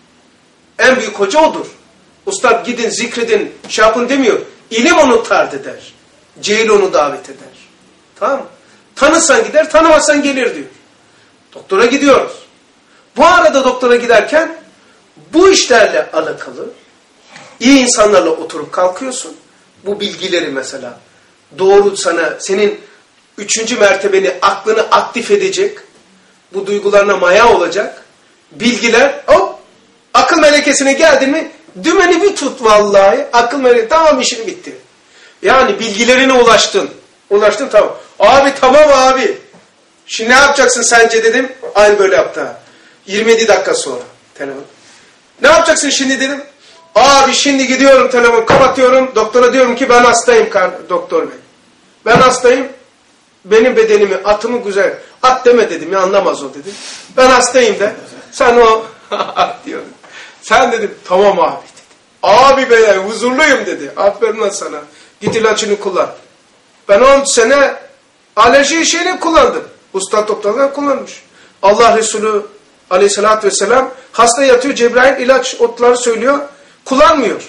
en büyük hoca odur. Ustad gidin zikredin şey yapın demiyor. İlim onu tard eder. Cehil onu davet eder. Tamam mı? Tanırsan gider, tanımazsan gelir diyor. Doktora gidiyoruz. Bu arada doktora giderken bu işlerle alakalı iyi insanlarla oturup kalkıyorsun. Bu bilgileri mesela doğru senin 3. mertebeni, aklını aktif edecek, bu duygularına maya olacak bilgiler, hop, akıl melekesine geldin mi dümeni bir tut vallahi, akıl melekesi tamam işin bitti. Yani bilgilerine ulaştın tamam. Abi tamam abi. Şimdi ne yapacaksın sence dedim. Aynı böyle yaptı. 27 dakika sonra telefon. Ne yapacaksın şimdi dedim. Abi şimdi gidiyorum telefon kapatıyorum. Doktora diyorum ki ben hastayım doktor bey. Ben hastayım. Benim bedenimi atımı güzel. At deme dedim ya anlamaz o dedim. Ben hastayım de. Sen o diyorum. Sen dedim tamam abi dedi. Abi be huzurluyum dedi. Aferin lan sana. Git ilaçını kullan. Ben 10 sene alerji şeyini kullandım. Usta toptadan kullanmış. Allah Resulü aleyhissalatü vesselam hasta yatıyor. Cebrail ilaç otları söylüyor. Kullanmıyor.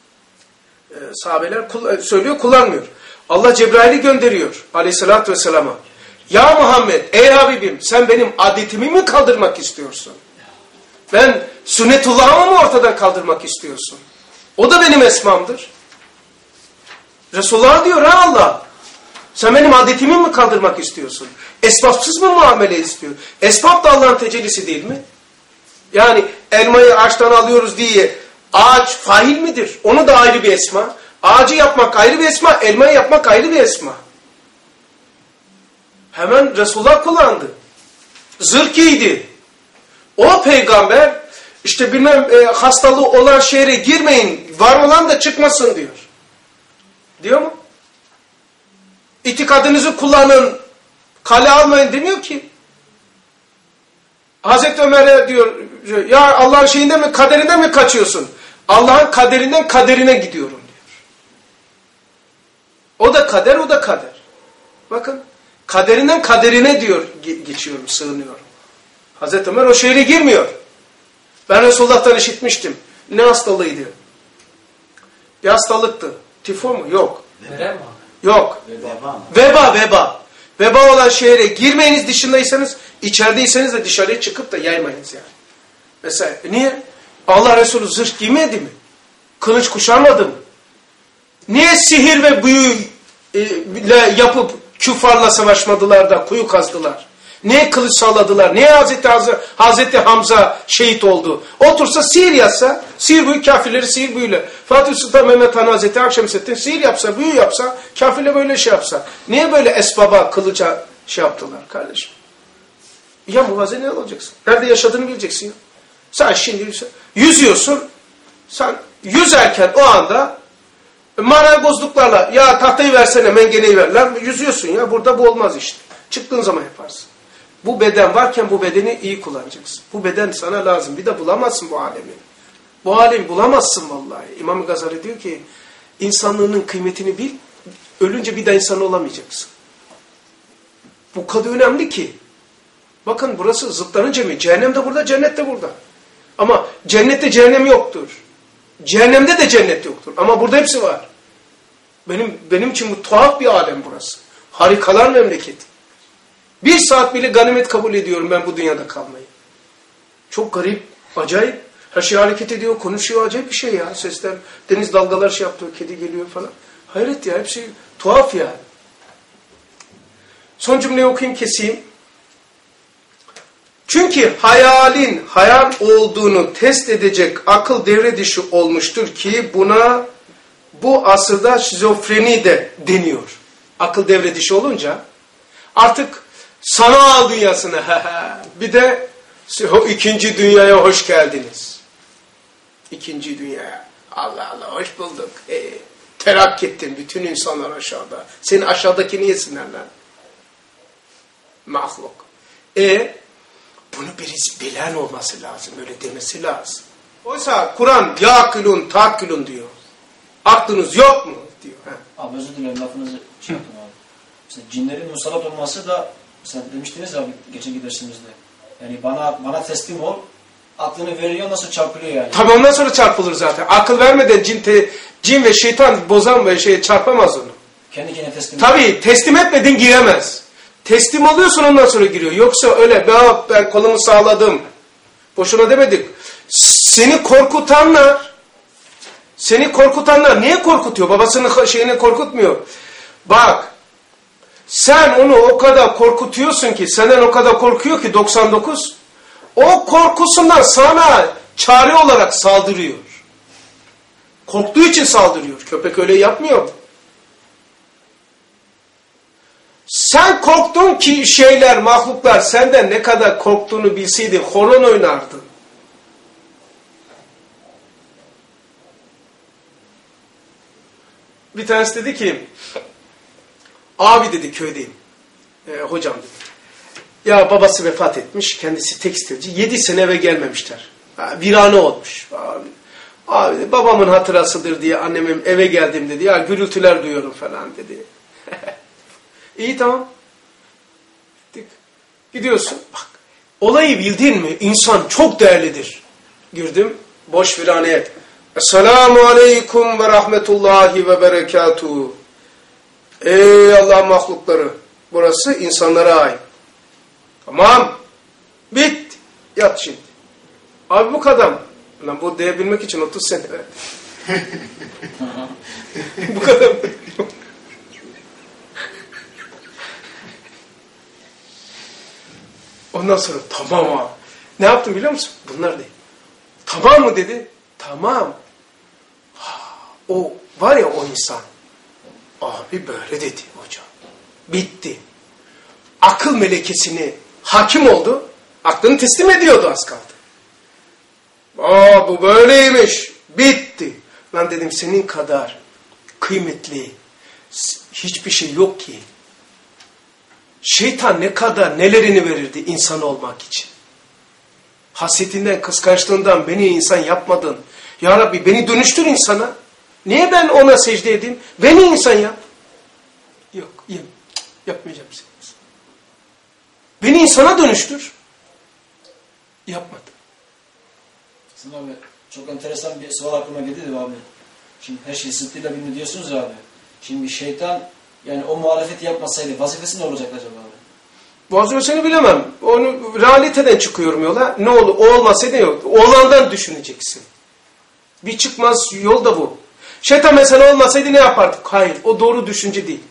Sahabeler söylüyor kullanmıyor. Allah Cebrail'i gönderiyor aleyhissalatü vesselama. Ya Muhammed ey Habibim sen benim adetimi mi kaldırmak istiyorsun? Ben sünnetullah'ımı mı ortadan kaldırmak istiyorsun? O da benim esmamdır. Resulullah diyor ha Allah. Sen benim adetimi mi kaldırmak istiyorsun? Esbapsız mı muamele istiyor? Esbap da Allah'ın tecellisi değil mi? Yani elmayı ağaçtan alıyoruz diye ağaç fail midir? Onu da ayrı bir esma. Ağacı yapmak ayrı bir esma, elmayı yapmak ayrı bir esma. Hemen Resulullah kullandı. Zırh giydi. O peygamber işte bilmem hastalığı olan şehre girmeyin, var olan da çıkmasın diyor. Diyor mu? İtikadınızı kullanın, kale almayın demiyor ki. Hazreti Ömer'e diyor, ya Allah'ın şeyinden mi, kaderinden mi kaçıyorsun? Allah'ın kaderinden kaderine gidiyorum diyor. O da kader, o da kader. Bakın, kaderinden kaderine diyor, geçiyorum, sığınıyorum. Hazreti Ömer o şehre girmiyor. Ben Resulullah'tan işitmiştim. Ne hastalığıydı? Bir hastalıktı. Tifo mu? Yok. Verem mi? Yok. Veba. Veba olan şehre girmeyiniz dışındaysanız, içerideyseniz de dışarıya çıkıp da yaymayınız yani. Mesela niye? Allah Resulü zırh giymedi mi? Kılıç kuşanmadı mı? Niye sihir ve büyüyle yapıp küffarla savaşmadılar da kuyu kazdılar? Niye kılıç salladılar? Niye Hazreti Hamza şehit oldu? Otursa sihir yapsa, sihir büyü kafirleri sihir büyüyle. Fatih Sultan Mehmet Han Hazreti Akşemseddin sihir yapsa, büyü yapsa, kafirle böyle şey yapsa. Niye böyle esbaba, kılıca şey yaptılar kardeşim? Ya muvazzene olacaksın. Nerede yaşadığını bileceksin ya. Sen şimdi yüzüyorsun. Sen yüzerken o anda marangozluklarla ya tahtayı versene mengeneyi ver. Lan yüzüyorsun ya burada bu olmaz işte. Çıktığın zaman yaparsın. Bu beden varken bu bedeni iyi kullanacaksın. Bu beden sana lazım. Bir de bulamazsın bu alemi. Bu alemi bulamazsın vallahi. İmam Gazali diyor ki insanlığının kıymetini bil. Ölünce bir daha insan olamayacaksın. Bu kadar önemli ki. Bakın burası zıtların cemi. Cehennem de burada, cennet de burada. Ama cennette cehennem yoktur. Cehennemde de cennet yoktur. Ama burada hepsi var. Benim için bu tuhaf bir alem burası. Harikalar memleketi. 1 saat bile ganimet kabul ediyorum ben bu dünyada kalmayı. Çok garip, acayip. Her şey hareket ediyor, konuşuyor, acayip bir şey ya. Sesler, deniz dalgalar şey yaptı, kedi geliyor falan. Hayret ya, hepsi tuhaf yani. Son cümleyi okuyayım, keseyim. Çünkü hayalin hayal olduğunu test edecek akıl devre dışı olmuştur ki buna bu asırda şizofreni de deniyor. Akıl devre dışı olunca artık sanal dünyasına bir de ikinci dünyaya hoş geldiniz. İkinci dünyaya. Allah Allah hoş bulduk. Terakki ettin bütün insanlar aşağıda. Senin aşağıdaki niye sinirlen? Mahluk. Bunu birisi bilen olması lazım. Öyle demesi lazım. Oysa Kur'an yakülün takülün diyor. Aklınız yok mu? Diyor. Abi özür dilerim lafınızı şey yaptım abi. Mesela cinlerin musallat olması da sen demiştiniz abi geçen dersimizde. Yani bana teslim ol. Aklını veriyor nasıl çarpılıyor yani. Tabii ondan sonra çarpılır zaten. Akıl vermeden cin ve şeytan bozan ve çarpamaz onu. Kendi kendine teslim. Tabii teslim etmedin giremez. Teslim alıyorsun ondan sonra giriyor. Yoksa öyle ben kolumu sağladım. Boşuna demedik. Seni korkutanlar niye korkutuyor? Babasının şeyini korkutmuyor. Bak sen onu o kadar korkutuyorsun ki senden o kadar korkuyor ki 99 o korkusundan sana çare olarak saldırıyor. Korktuğu için saldırıyor. Köpek öyle yapmıyor. Sen korktun ki mahluklar senden ne kadar korktuğunu bilseydi horon oynardın. Bir tanesi dedi ki, abi dedi köydeyim, hocam dedi. Ya babası vefat etmiş, kendisi tekstilci, 7 sene eve gelmemişler. Virane olmuş. Abi dedi, babamın hatırasıdır diye annemim eve geldim dedi. Ya gürültüler duyuyorum falan dedi. İyi tamam. Gidiyorsun. Bak, olayı bildin mi? İnsan çok değerlidir. Girdim, boş viraneye. Esselamu aleyküm ve rahmetullahi ve berekatuhu. Ey Allah mahlukları. Burası insanlara ait. Tamam. Bit. Yat şimdi. Abi bu kadar. Lan bu diyebilmek için 30 sene. Bu kadar. Ondan sonra tamam abi. Ne yaptım biliyor musun? Bunlar değil. Tamam mı dedi. Tamam. O var ya o insan. Abi böyle dedi hocam. Bitti. Akıl melekesini hakim oldu. Aklını teslim ediyordu az kaldı. Bu böyleymiş. Bitti. Lan dedim senin kadar kıymetli hiçbir şey yok ki. Şeytan ne kadar nelerini verirdi insan olmak için. Hasetinden, kıskançlığından beni insan yapmadın. Ya Rabbi beni dönüştür insana. Niye ben ona secde edeyim? Beni insan yap. Yok, yapmayacağım seni. Beni insana dönüştür. Yapmadım. Şimdi abi çok enteresan bir soru aklıma geldi abi. Şimdi her şey sıdkıyla bilmiyor diyorsunuz ya abi. Şimdi şeytan yani o muhalefeti yapmasaydı vazifesi ne olacaktı acaba abi? Vazifesini bilemem. Onu realiteden çıkıyorum yola. Ne oldu? O olmasaydı yok. Olandan düşüneceksin. Bir çıkmaz yol da bu. Şeytan mesela olmasaydı ne yapardık? Hayır. O doğru düşünce değil.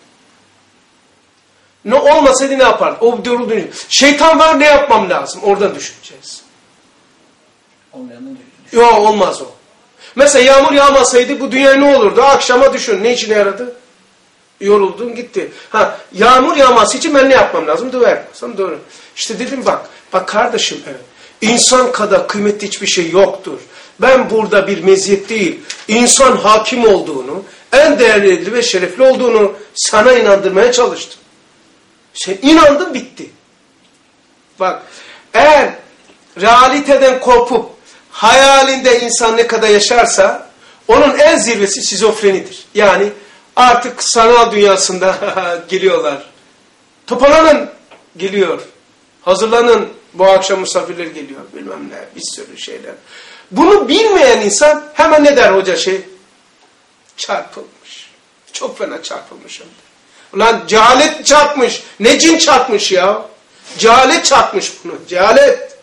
Ne olmasaydı ne yapardık? O doğru düşünce. Şeytan var ne yapmam lazım? Oradan düşüneceğiz. Olmayandan Yok olmaz o. Mesela yağmur yağmasaydı bu dünya ne olurdu? Akşama düşün. Ne işine yaradı? Yoruldun gitti. Yağmur yağması için ben ne yapmam lazım? Dua etmezsem doğru. İşte dedim bak kardeşim evet. İnsan kadar kıymetli hiçbir şey yoktur. Ben burada bir meziyet değil, insan hakim olduğunu, en değerli ve şerefli olduğunu sana inandırmaya çalıştım. Sen inandın bitti. Bak eğer realiteden kopup hayalinde insan ne kadar yaşarsa onun en zirvesi şizofrenidir. Yani artık sanal dünyasında geliyorlar. Toparlanın geliyor. Hazırlanın bu akşam misafirler geliyor. Bilmem ne bir sürü şeyler. Bunu bilmeyen insan hemen ne der hoca çarpılmış. Çok fena çarpılmışım. Ulan cehalet çarpmış. Ne cin çarpmış ya? Cehalet çarpmış bunu. Cehalet.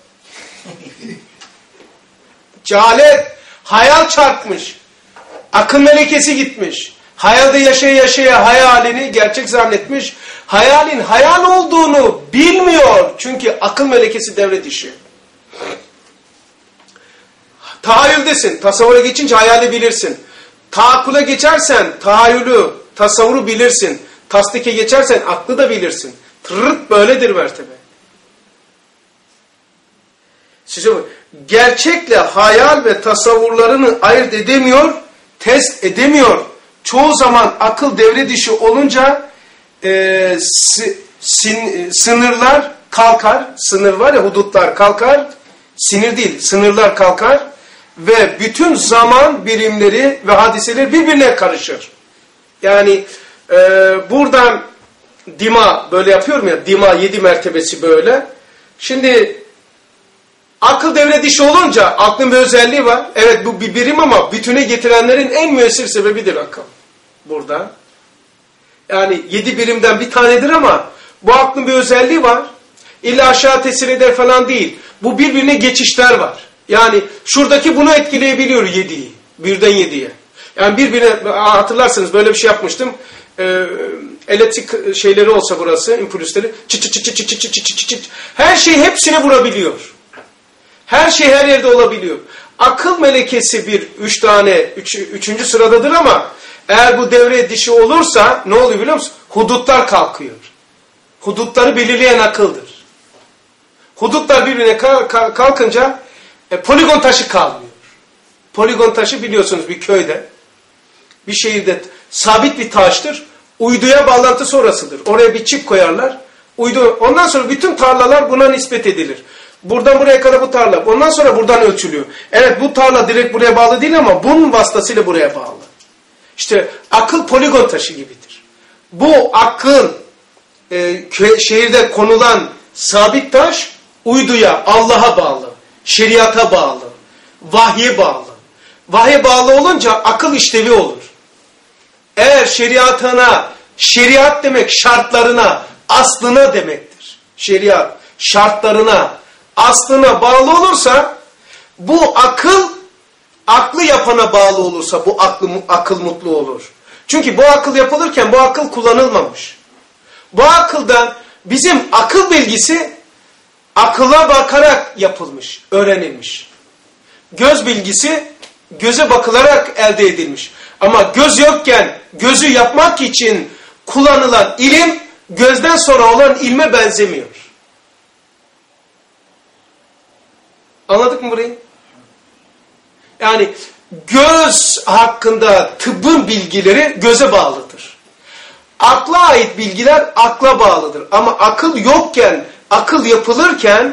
Cehalet. Hayal çarpmış. Akıl melekesi gitmiş. Hayalde yaşaya hayalini gerçek zannetmiş. Hayalin hayal olduğunu bilmiyor. Çünkü akıl melekesi devre dışı. Tahayyüldesin. Tasavvura geçince hayali bilirsin. Taakkula geçersen tahayyülü, tasavvuru bilirsin. Tasdike geçersen aklı da bilirsin. Tırırt böyledir mertebe. Size gerçekle hayal ve tasavvurlarını ayırt edemiyor, test edemiyor. Çoğu zaman akıl devre dışı olunca sınırlar kalkar. Sınır var ya, hudutlar kalkar. Sinir değil, sınırlar kalkar. Ve bütün zaman birimleri ve hadiseler birbirine karışır. Yani buradan dima böyle yapıyorum ya, dima 7 mertebesi böyle. Şimdi akıl devre dışı olunca aklın bir özelliği var. Evet, bu bir birim ama bütüne getirenlerin en müessir sebebidir akıl. Burada. Yani 7 birimden bir tanedir ama bu aklın bir özelliği var. İlla aşağı tesir eder falan değil. Bu birbirine geçişler var. Yani şuradaki bunu etkileyebiliyor 7'yi. 1'den 7'ye. Yani birbirine, hatırlarsınız böyle bir şey yapmıştım. Elektrik şeyleri olsa burası, impulsleri. Çıt çıt çıt çıt çıt çıt çıt çıt. Her şey hepsine vurabiliyor. Her şey her yerde olabiliyor. Akıl melekesi üçüncü sıradadır ama eğer bu devre dışı olursa ne oluyor biliyor musun? Hudutlar kalkıyor. Hudutları belirleyen akıldır. Hudutlar birbirine kalkınca poligon taşı kalmıyor. Poligon taşı biliyorsunuz bir köyde, bir şehirde sabit bir taştır. Uyduya bağlantısı orasıdır. Oraya bir çip koyarlar. Uydu, ondan sonra bütün tarlalar buna nispet edilir. Buradan buraya kadar bu tarla. Ondan sonra buradan ölçülüyor. Evet, bu tarla direkt buraya bağlı değil ama bunun vasıtasıyla buraya bağlı. İşte akıl poligon taşı gibidir. Bu akıl şehirde konulan sabit taş uyduya, Allah'a bağlı. Şeriata bağlı. Vahye bağlı. Vahye bağlı olunca akıl işlevi olur. Eğer şeriatına, şeriat demek şartlarına, aslına demektir. Şeriat, şartlarına, aslına bağlı olursa, bu aklı yapana bağlı olursa bu akıl mutlu olur. Çünkü bu akıl yapılırken bu akıl kullanılmamış. Bu akıldan bizim akıl bilgisi akıla bakarak yapılmış, öğrenilmiş. Göz bilgisi göze bakılarak elde edilmiş. Ama göz yokken gözü yapmak için kullanılan ilim gözden sonra olan ilme benzemiyor. Anladık mı burayı? Yani göz hakkında tıbbın bilgileri göze bağlıdır. Akla ait bilgiler akla bağlıdır. Ama akıl yokken, akıl yapılırken,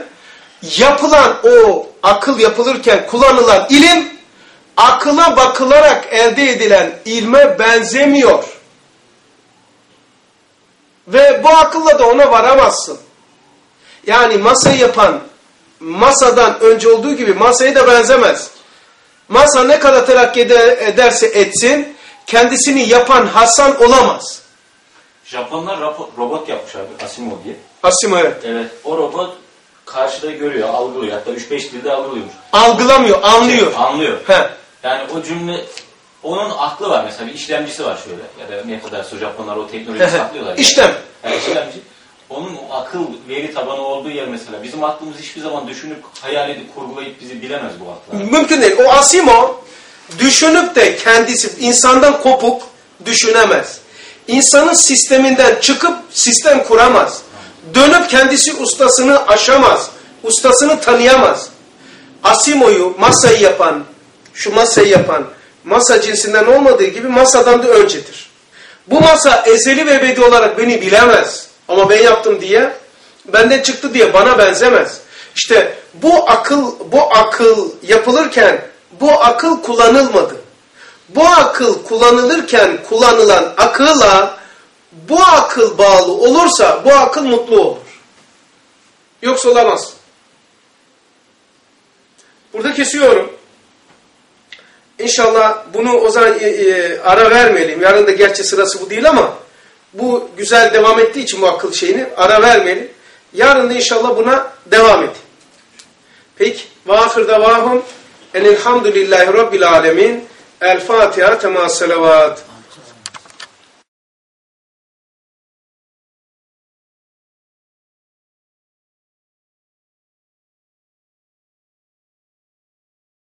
akıl yapılırken kullanılan ilim, akıla bakılarak elde edilen ilme benzemiyor. Ve bu akılla da ona varamazsın. Yani masayı yapan, masadan önce olduğu gibi masaya da benzemez. Masa ne kadar terakki ederse etsin, kendisini yapan Hasan olamaz. Japonlar robot yapmış abi, Asimov diye. Asimov, evet. Evet, o robot karşıda görüyor, algılıyor. Hatta 3-5 dilde algılıyormuş. Algılamıyor, anlıyor. Anlıyor. He. Yani o cümle, onun aklı var mesela, bir işlemcisi var şöyle. Ya da ne kadarsa Japonlar o teknolojiyi saklıyorlar. İşlem. Yani işlemci. Onun akıl veri tabanı olduğu yer mesela. Bizim aklımız hiçbir zaman düşünüp, hayal edip, kurgulayıp bizi bilemez bu akla. Mümkün değil. O Asimov düşünüp de kendisi insandan kopuk düşünemez. İnsanın sisteminden çıkıp sistem kuramaz. Dönüp kendisi ustasını aşamaz. Ustasını tanıyamaz. Asimov'u masayı yapan, masa cinsinden olmadığı gibi masadan da öncedir. Bu masa ezeli ve ebedi olarak beni bilemez. Ama ben yaptım diye, benden çıktı diye bana benzemez. İşte bu akıl yapılırken bu akıl kullanılmadı. Bu akıl kullanılırken kullanılan akılla bu akıl bağlı olursa bu akıl mutlu olur. Yoksa olamaz. Burada kesiyorum. İnşallah bunu o zaman ara vermeyelim. Yarın da gerçi sırası bu değil ama bu güzel devam ettiği için bu akıl şeyini ara vermeyelim. Yarın da inşallah buna devam edin. Peki. Ve ahir davahum enelhamdülillahi rabbil alemin. El Fatiha tema selavat.